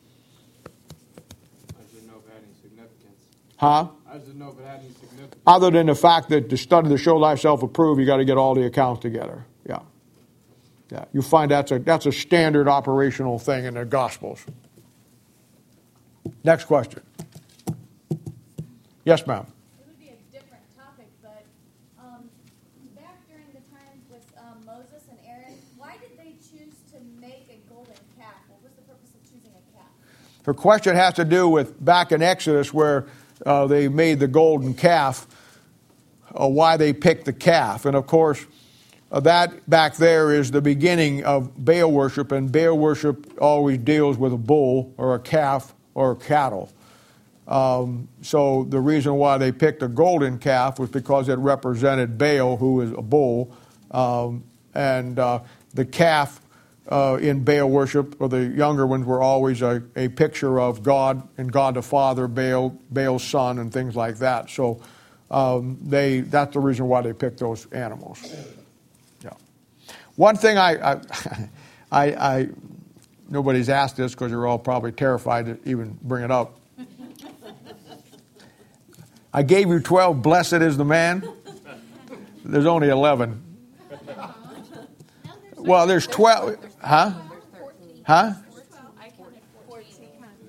I didn't know if it had any significance. Huh? I just didn't know if it had any significance. Other than the fact that to study to show thyself approved, you got to get all the accounts together. Yeah. You find that's a standard operational thing in the Gospels. Next question. Yes, ma'am. It would be a different topic, but back during the time with Moses and Aaron, why did they choose to make a golden calf? What was the purpose of choosing a calf? Her question has to do with back in Exodus where they made the golden calf, why they picked the calf. And of course, that back there is the beginning of Baal worship, and Baal worship always deals with a bull or a calf or cattle. So the reason why they picked a golden calf was because it represented Baal, who is a bull, and the calf in Baal worship, or the younger ones, were always a picture of God and God the Father, Baal's son, and things like that. So that's the reason why they picked those animals. Yeah. One thing I nobody's asked this because you're all probably terrified to even bring it up. I gave you 12, blessed is the man. There's only 11. Well, there's 12. Huh? Huh?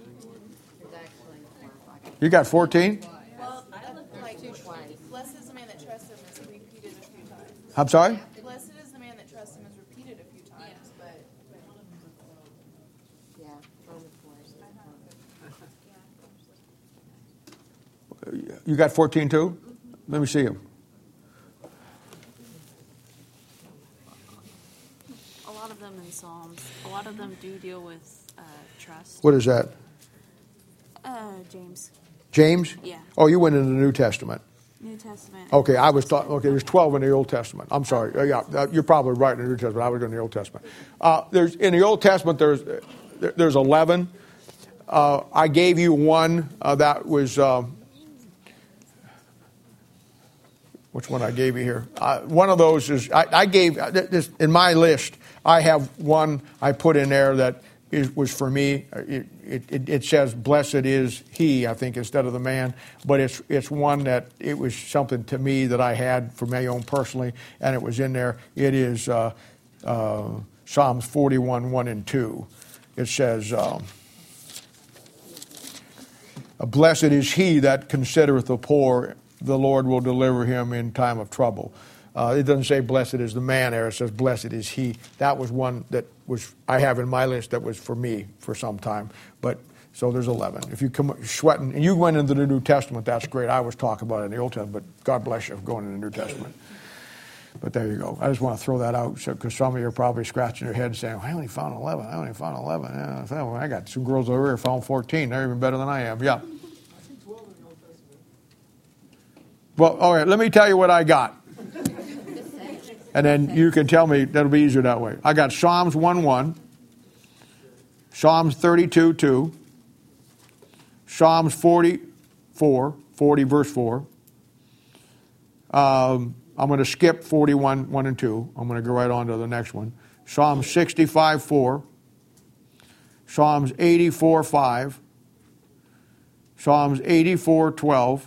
You got 14? Well, I look like blessed is the man that trusts him is repeated a few times. I'm sorry? Blessed is the man that trusts him is repeated a few times, but You got 14 too? Let me see them. A lot of them in Psalms. A lot of them do deal with trust. What is that? James. James? Yeah. Oh, you went into the New Testament. New Testament. Okay, I was talking. Okay, there's 12 in the Old Testament. I'm sorry. Yeah, you're probably right in the New Testament. I was in the Old Testament. There's in the Old Testament. There's 11. I gave you one that was. Which one I gave you here? One of those is I gave this in my list. I have one I put in there that was for me. It says, "Blessed is he," I think, instead of the man. But it's one that it was something to me that I had for my own personally, and it was in there. It is Psalms 41, 1 and 2. It says, "Blessed is he that considereth the poor. The Lord will deliver him in time of trouble." It doesn't say blessed is the man there. It says blessed is he. That was one that was I have in my list that was for me for some time. But so there's 11. If you come sweating, and you went into the New Testament, that's great. I was talking about it in the Old Testament, but God bless you for going in the New Testament. But there you go. I just want to throw that out because some of you are probably scratching your head saying, I only found 11. I only found 11. Yeah, I got some girls over here found 14. They're even better than I am. Yeah. I see 12 in the Old Testament. Well, all right, let me tell you what I got. And then you can tell me, that'll be easier that way. I got Psalms 1:1, Psalms 32:2, Psalms 44, 40 verse 4. I'm going to skip 41, 1 and 2. I'm going to go right on to the next one. Psalms 65:4, Psalms 84:5, Psalms 84:12,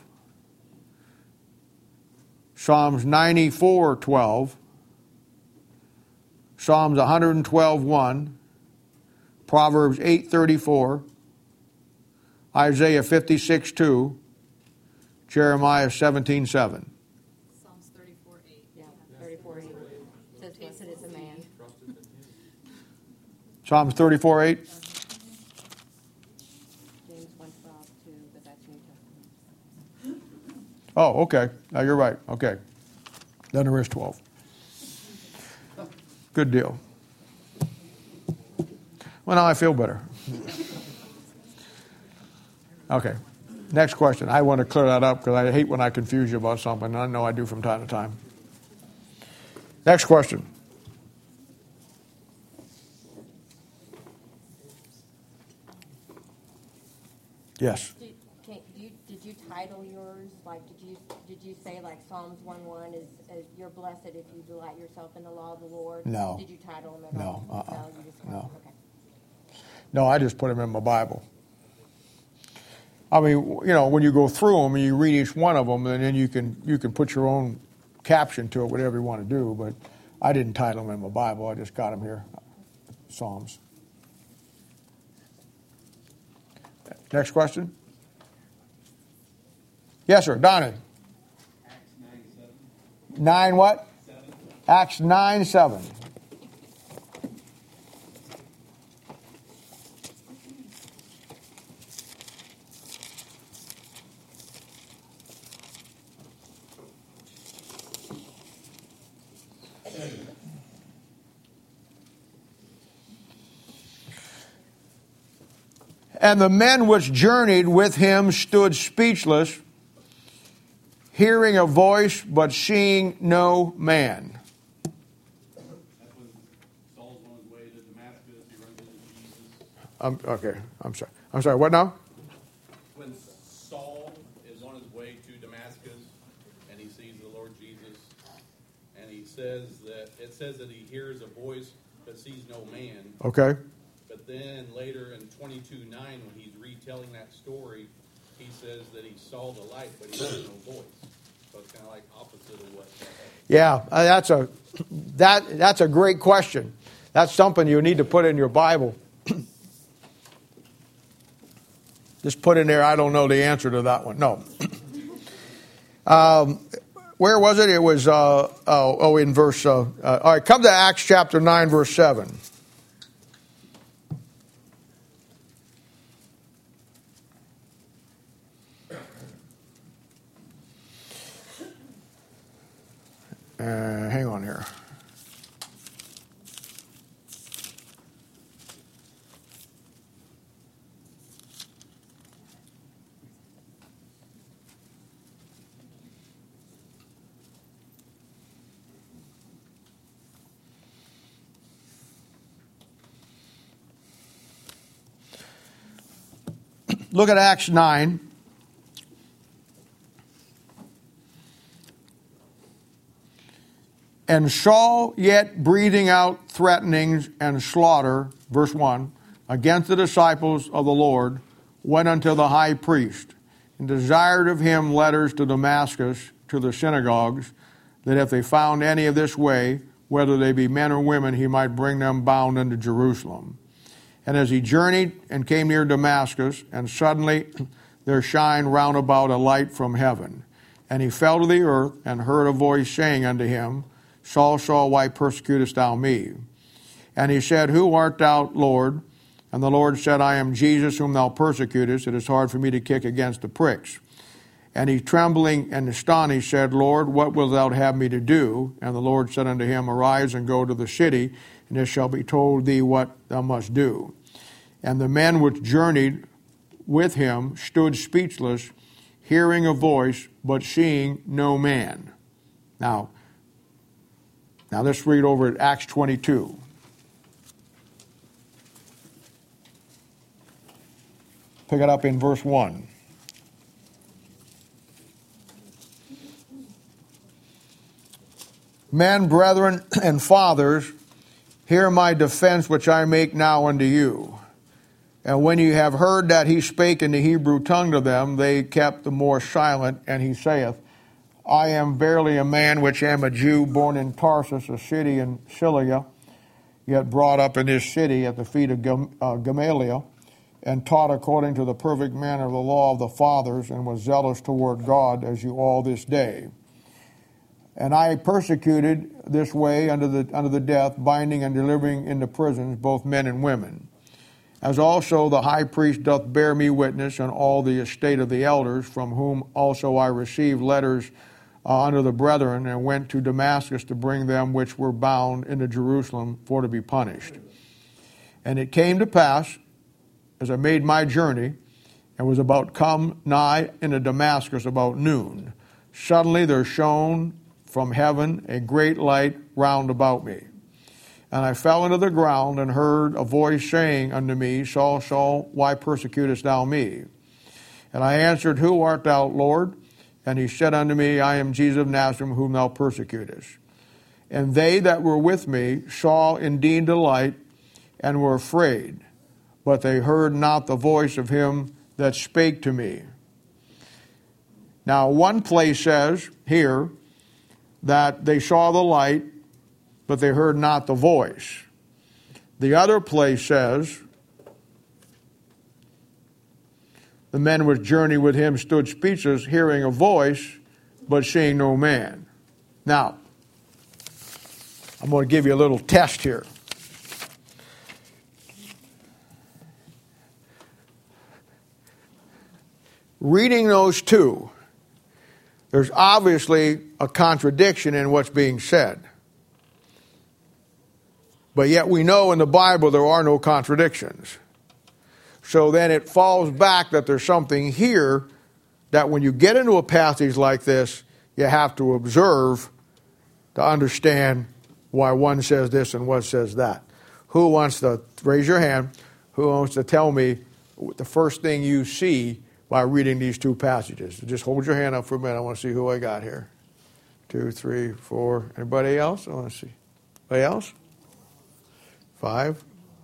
Psalms 94:12, Psalms 112:1, Proverbs 8:34, Isaiah 56:2, Jeremiah 17:7. Psalms 34:8. Yeah, 34:8. Says, blessed is the man. Psalms 34:8. James 1:12 too, but that's New Testament. Oh, okay. Now you're right. Okay. Then there is 12. Good deal. Well, now I feel better. Okay. Next question. I want to clear that up because I hate when I confuse you about something. And I know I do from time to time. Next question. Yes. Did you title yours? Like, did you say like Psalms 1:1 is you're blessed if you delight yourself in the law of the Lord? No. Did you title them at No. all? No. You just No. Okay. No, I just put them in my Bible. I mean, you know, when you go through them and you read each one of them, and then you can put your own caption to it, whatever you want to do. But I didn't title them in my Bible. I just got them here. Psalms. Next question. Yes, sir. Donnie. Acts 9:7. 9 what? 7. Acts 9:7. And the men which journeyed with him stood speechless, hearing a voice, but seeing no man. That's when Saul's on his way to Damascus. He runs into Jesus. Okay, I'm sorry. What now? When Saul is on his way to Damascus and he sees the Lord Jesus, and it says that he hears a voice but sees no man. Okay. But then later in 22:9, when he's retelling that story, he says that he saw the light, but he heard no voice. So it's kind of like opposite of what. Yeah, that's a great question. That's something you need to put in your Bible. Just put in there, I don't know the answer to that one. No. where was it? It was, in verse, all right, come to Acts chapter 9, verse 7. Hang on here. Look at Acts 9. And Saul, yet breathing out threatenings and slaughter, verse 1, against the disciples of the Lord, went unto the high priest, and desired of him letters to Damascus, to the synagogues, that if they found any of this way, whether they be men or women, he might bring them bound unto Jerusalem. And as he journeyed and came near Damascus, and suddenly there shined round about a light from heaven. And he fell to the earth, and heard a voice saying unto him, Saul, Saul, why persecutest thou me? And he said, Who art thou, Lord? And the Lord said, I am Jesus whom thou persecutest. It is hard for me to kick against the pricks. And he, trembling and astonished, said, Lord, what wilt thou have me to do? And the Lord said unto him, Arise and go to the city, and it shall be told thee what thou must do. And the men which journeyed with him stood speechless, hearing a voice, but seeing no man. Now let's read over at Acts 22. Pick it up in verse 1. Men, brethren, and fathers, hear my defense which I make now unto you. And when you have heard that he spake in the Hebrew tongue to them, they kept the more silent, and he saith, I am verily a man which am a Jew, born in Tarsus, a city in Cilicia, yet brought up in this city at the feet of Gamaliel, and taught according to the perfect manner of the law of the fathers, and was zealous toward God, as you all this day. And I persecuted this way unto the death, binding and delivering into prisons both men and women. As also the high priest doth bear me witness, and all the estate of the elders, from whom also I received letters unto the brethren, and went to Damascus to bring them which were bound into Jerusalem for to be punished. And it came to pass, as I made my journey, and was about come nigh into Damascus about noon, suddenly there shone from heaven a great light round about me. And I fell into the ground, and heard a voice saying unto me, Saul, Saul, why persecutest thou me? And I answered, Who art thou, Lord? And he said unto me, I am Jesus of Nazareth, whom thou persecutest. And they that were with me saw indeed the light, and were afraid, but they heard not the voice of him that spake to me. Now, one place says here that they saw the light, but they heard not the voice. The other place says, the men which journeyed with him stood speechless, hearing a voice, but seeing no man. Now, I'm going to give you a little test here. Reading those two, there's obviously a contradiction in what's being said. But yet we know in the Bible there are no contradictions. So then it falls back that there's something here that when you get into a passage like this, you have to observe to understand why one says this and one says that. Who wants to, raise your hand, who wants to tell me the first thing you see by reading these two passages? Just hold your hand up for a minute. I want to see who I got here. 2, 3, 4. Anybody else? I want to see. Anybody else? 5.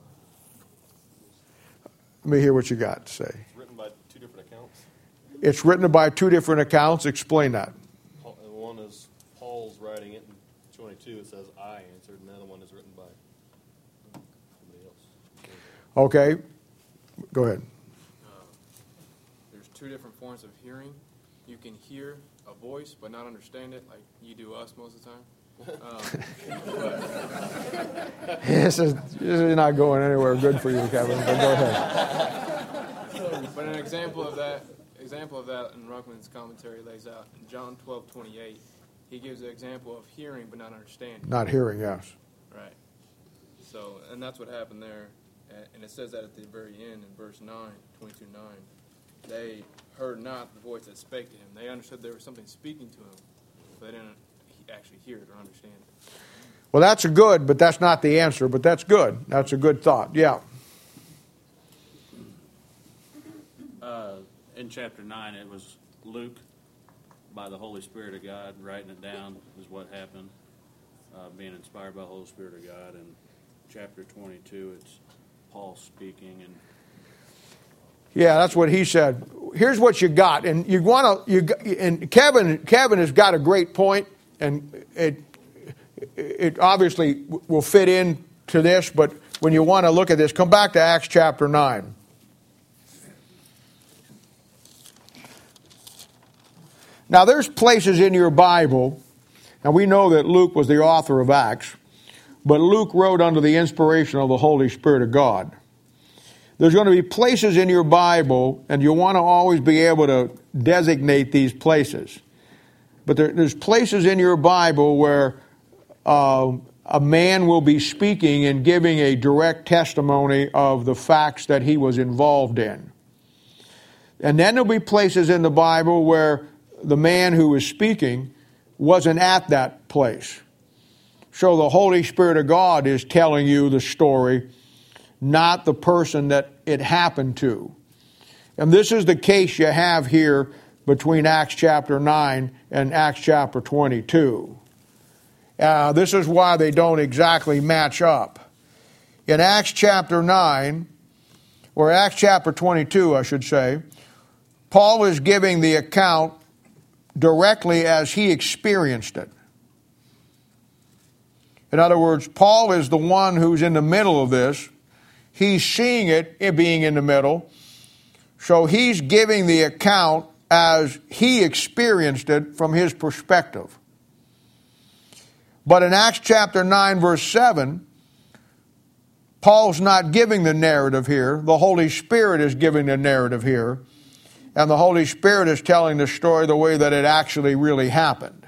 Let me hear what you got to say. It's written by two different accounts. It's written by two different accounts. Explain that. One is Paul's writing it in 22. It says, I answered, and the other one is written by somebody else. Okay. Go ahead. There's two different forms of hearing. You can hear a a voice but not understand it, like you do us most of the time. This is not going anywhere good for you, Kevin, but go ahead. But an example of that in Ruckman's commentary lays out in John 12:28. He gives the example of hearing but not understanding. Not hearing, yes. Right. So, and that's what happened there. And it says that at the very end in verse 9, 22:9. They heard not the voice that spake to him. They understood there was something speaking to him, but they didn't actually hear it or understand it. Well, that's good, but that's not the answer, but that's good. That's a good thought, yeah. In chapter 9, it was Luke, by the Holy Spirit of God, writing it down is what happened, being inspired by the Holy Spirit of God. And chapter 22, it's Paul speaking. And yeah, that's what he said. Here's what you got, and you want to. And Kevin has got a great point, and it obviously will fit into this. But when you want to look at this, come back to Acts chapter 9. Now, there's places in your Bible, and we know that Luke was the author of Acts, but Luke wrote under the inspiration of the Holy Spirit of God. There's going to be places in your Bible, and you want to always be able to designate these places. But there's places in your Bible where a man will be speaking and giving a direct testimony of the facts that he was involved in. And then there'll be places in the Bible where the man who was speaking wasn't at that place. So the Holy Spirit of God is telling you the story, not the person that it happened to. And this is the case you have here between Acts chapter 9 and Acts chapter 22. This is why they don't exactly match up. In Acts chapter 9, or Acts chapter 22, I should say, Paul is giving the account directly as he experienced it. In other words, Paul is the one who's in the middle of this. He's seeing it being in the middle. So he's giving the account as he experienced it from his perspective. But in Acts chapter 9, verse 7, Paul's not giving the narrative here. The Holy Spirit is giving the narrative here. And the Holy Spirit is telling the story the way that it actually really happened.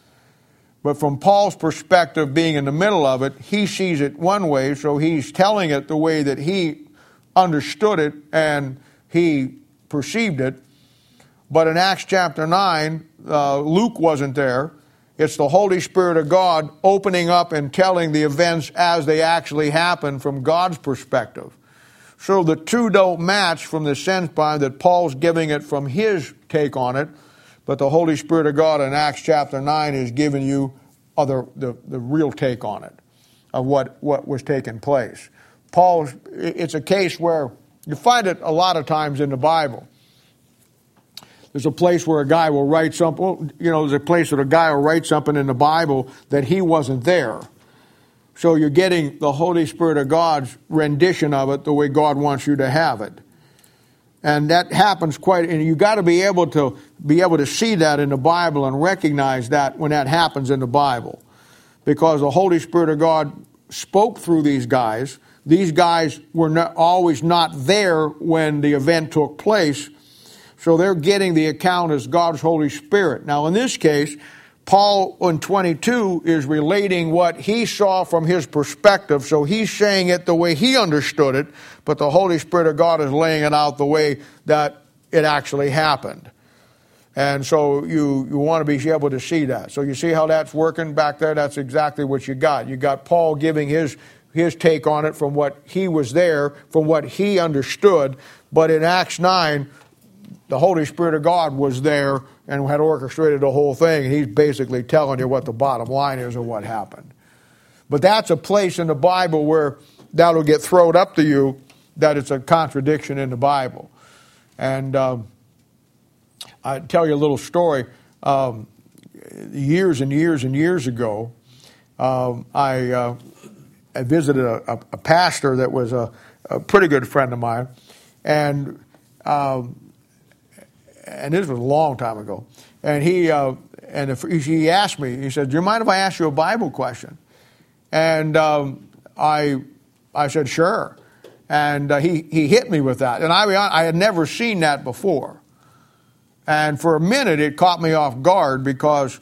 But from Paul's perspective, being in the middle of it, he sees it one way, so he's telling it the way that he understood it and he perceived it. But in Acts chapter 9, Luke wasn't there. It's the Holy Spirit of God opening up and telling the events as they actually happened from God's perspective. So the two don't match from the sense by that Paul's giving it from his take on it, but the Holy Spirit of God in Acts chapter 9 is giving you the real take on it, of what was taking place. It's a case where you find it a lot of times in the Bible. There's a place where a guy will write something, there's a place where a guy will write something in the Bible that he wasn't there. So you're getting the Holy Spirit of God's rendition of it the way God wants you to have it. And that happens and you got to be able to see that in the Bible and recognize that when that happens in the Bible. Because the Holy Spirit of God spoke through these guys. These guys were always not there when the event took place. So they're getting the account as God's Holy Spirit. Now in this case, Paul in 22 is relating what he saw from his perspective, so he's saying it the way he understood it, but the Holy Spirit of God is laying it out the way that it actually happened. And so you want to be able to see that. So you see how that's working back there? That's exactly what you got. You got Paul giving his take on it from what he was there, from what he understood, but in Acts 9, the Holy Spirit of God was there and had orchestrated the whole thing. He's basically telling you what the bottom line is of what happened. But that's a place in the Bible where that'll get thrown up to you that it's a contradiction in the Bible. And I tell you a little story. Years and years and years ago, I visited a pastor that was a pretty good friend of mine. And and this was a long time ago. And he asked me, he said, "Do you mind if I ask you a Bible question?" And I said, "Sure." And he hit me with that. And I had never seen that before. And for a minute, it caught me off guard because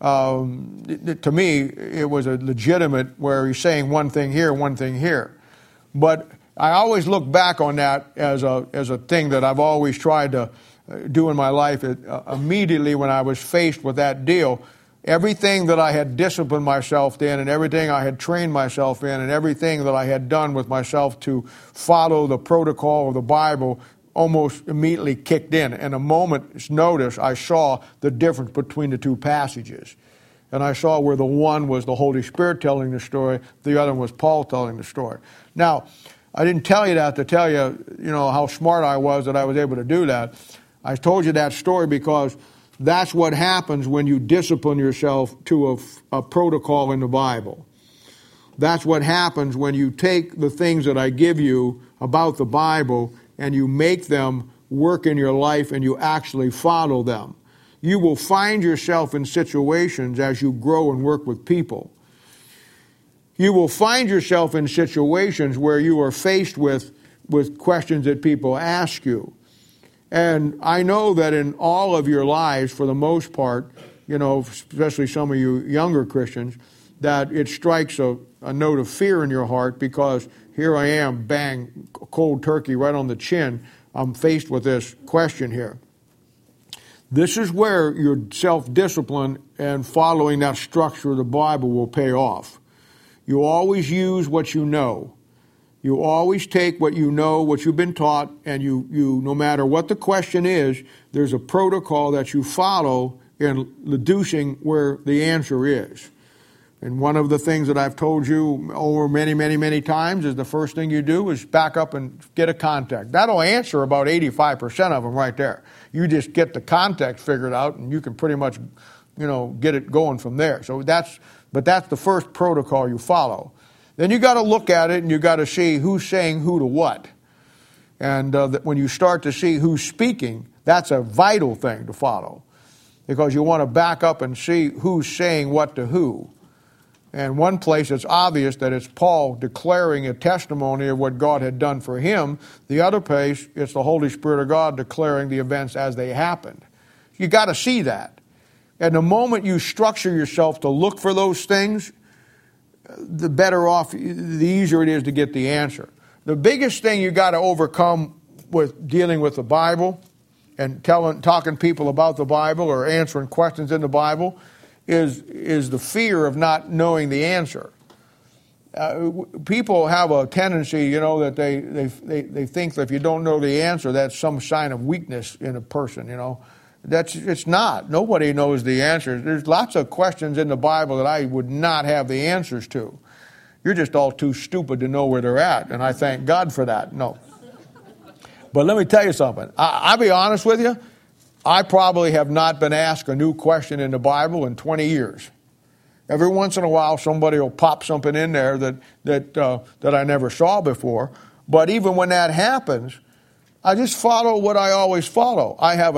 to me, it was a legitimate where he's saying one thing here, one thing here. But I always look back on that as a thing that I've always tried to do in my life. Immediately when I was faced with that deal, everything that I had disciplined myself in and everything I had trained myself in and everything that I had done with myself to follow the protocol of the Bible almost immediately kicked in. In a moment's notice, I saw the difference between the two passages. And I saw where the one was the Holy Spirit telling the story, the other was Paul telling the story. Now, I didn't tell you that to tell you, how smart I was that I was able to do that. I told you that story because that's what happens when you discipline yourself to a protocol in the Bible. That's what happens when you take the things that I give you about the Bible and you make them work in your life and you actually follow them. You will find yourself in situations as you grow and work with people. You will find yourself in situations where you are faced with questions that people ask you. And I know that in all of your lives, for the most part, especially some of you younger Christians, that it strikes a note of fear in your heart because here I am, bang, cold turkey right on the chin. I'm faced with this question here. This is where your self-discipline and following that structure of the Bible will pay off. You always use what you know. You always take what you know, what you've been taught, and you no matter what the question is, there's a protocol that you follow in deducing where the answer is. And one of the things that I've told you over many, many, many times is the first thing you do is back up and get a context. That'll answer about 85% of them right there. You just get the context figured out, and you can pretty much, get it going from there. But that's the first protocol you follow. Then you got to look at it and you got to see who's saying who to what. And when you start to see who's speaking, that's a vital thing to follow. Because you want to back up and see who's saying what to who. And one place it's obvious that it's Paul declaring a testimony of what God had done for him. The other place, it's the Holy Spirit of God declaring the events as they happened. You got to see that. And the moment you structure yourself to look for those things, the better off, the easier it is to get the answer. The biggest thing you got to overcome with dealing with the Bible and talking people about the Bible or answering questions in the Bible is the fear of not knowing the answer. People have a tendency, that they think that if you don't know the answer, that's some sign of weakness in a person, It's not. Nobody knows the answers. There's lots of questions in the Bible that I would not have the answers to. You're just all too stupid to know where they're at, and I thank God for that. No. But let me tell you something. I'll be honest with you. I probably have not been asked a new question in the Bible in 20 years. Every once in a while, somebody will pop something in there that I never saw before. But even when that happens, I just follow what I always follow.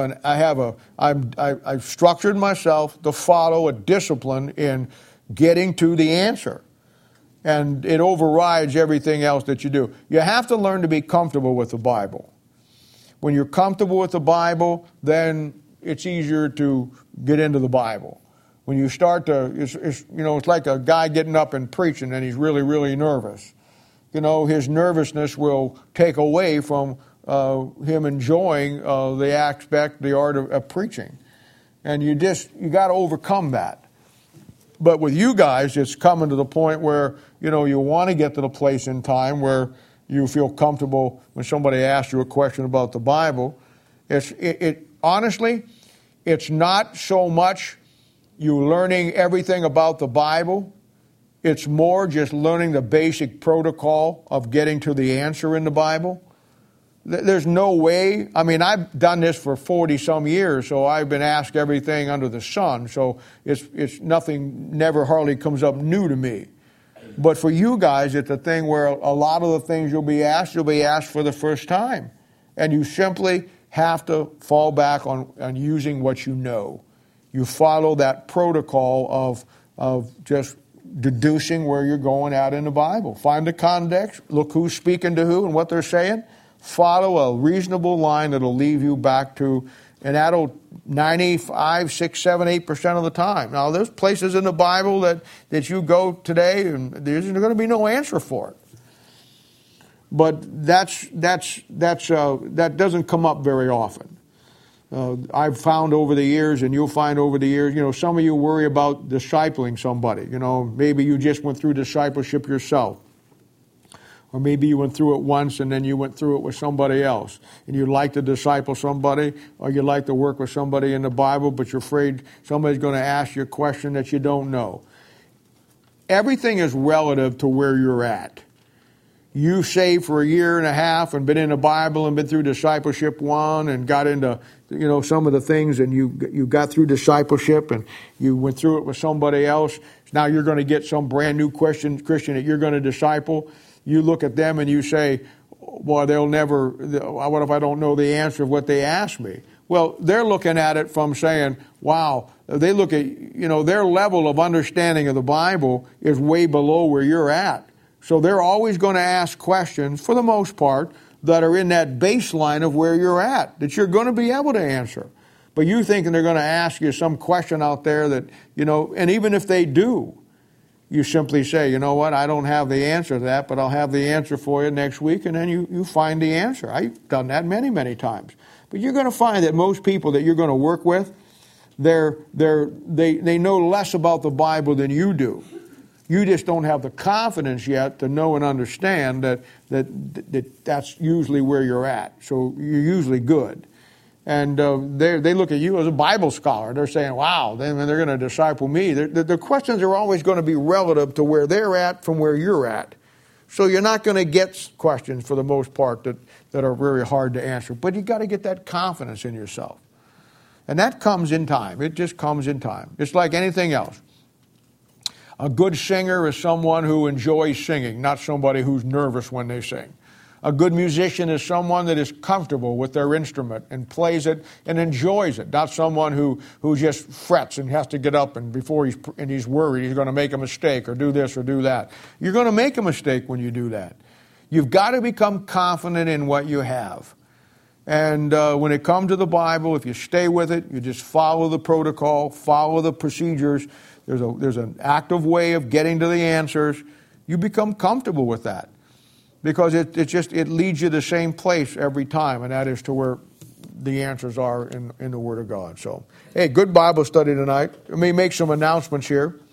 I've structured myself to follow a discipline in getting to the answer. And it overrides everything else that you do. You have to learn to be comfortable with the Bible. When you're comfortable with the Bible, then it's easier to get into the Bible. When you start to, it's like a guy getting up and preaching and he's really, really nervous. His nervousness will take away from him enjoying the art of preaching. And you got to overcome that. But with you guys, it's coming to the point where, you want to get to the place in time where you feel comfortable when somebody asks you a question about the Bible. Honestly, it's not so much you learning everything about the Bible. It's more just learning the basic protocol of getting to the answer in the Bible. There's no way. I've done this for 40-some years, so I've been asked everything under the sun. So it's nothing, never hardly comes up new to me. But for you guys, it's a thing where a lot of the things you'll be asked for the first time. And you simply have to fall back on using what you know. You follow that protocol of just deducing where you're going at in the Bible. Find the context, look who's speaking to who and what they're saying. Follow a reasonable line that'll leave you back to, and that'll 95, 6, 7, 8% of the time. Now, there's places in the Bible that you go today and there's going to be no answer for it. But that doesn't come up very often. I've found over the years, and you'll find over the years, some of you worry about discipling somebody. Maybe you just went through discipleship yourself. Or maybe you went through it once and then you went through it with somebody else. And you'd like to disciple somebody, or you'd like to work with somebody in the Bible, but you're afraid somebody's going to ask you a question that you don't know. Everything is relative to where you're at. You saved for a year and a half and been in the Bible and been through discipleship 1 and got into some of the things, and you got through discipleship and you went through it with somebody else. Now you're going to get some brand new Christian that you're going to disciple. You look at them and you say, well, they'll never, what if I don't know the answer of what they asked me? Well, they're looking at it from saying, wow, they look at, their level of understanding of the Bible is way below where you're at. So they're always going to ask questions, for the most part, that are in that baseline of where you're at, that you're going to be able to answer. But you thinking they're going to ask you some question out there that, and even if they do, you simply say, you know what, I don't have the answer to that, but I'll have the answer for you next week, and then you find the answer. I've done that many, many times. But you're going to find that most people that you're going to work with, they know less about the Bible than you do. You just don't have the confidence yet to know and understand that's usually where you're at. So you're usually good. And they look at you as a Bible scholar. They're saying, wow, they're going to disciple me. The questions are always going to be relative to where they're at from where you're at. So you're not going to get questions, for the most part, that are very hard to answer. But you've got to get that confidence in yourself. And that comes in time. It just comes in time. It's like anything else. A good singer is someone who enjoys singing, not somebody who's nervous when they sing. A good musician is someone that is comfortable with their instrument and plays it and enjoys it, not someone who just frets and has to get up and he's worried he's going to make a mistake or do this or do that. You're going to make a mistake when you do that. You've got to become confident in what you have. And when it comes to the Bible, if you stay with it, you just follow the protocol, follow the procedures. There's an active way of getting to the answers. You become comfortable with that. Because it leads you to the same place every time, and that is to where the answers are in the Word of God. So, hey, good Bible study tonight. Let me make some announcements here.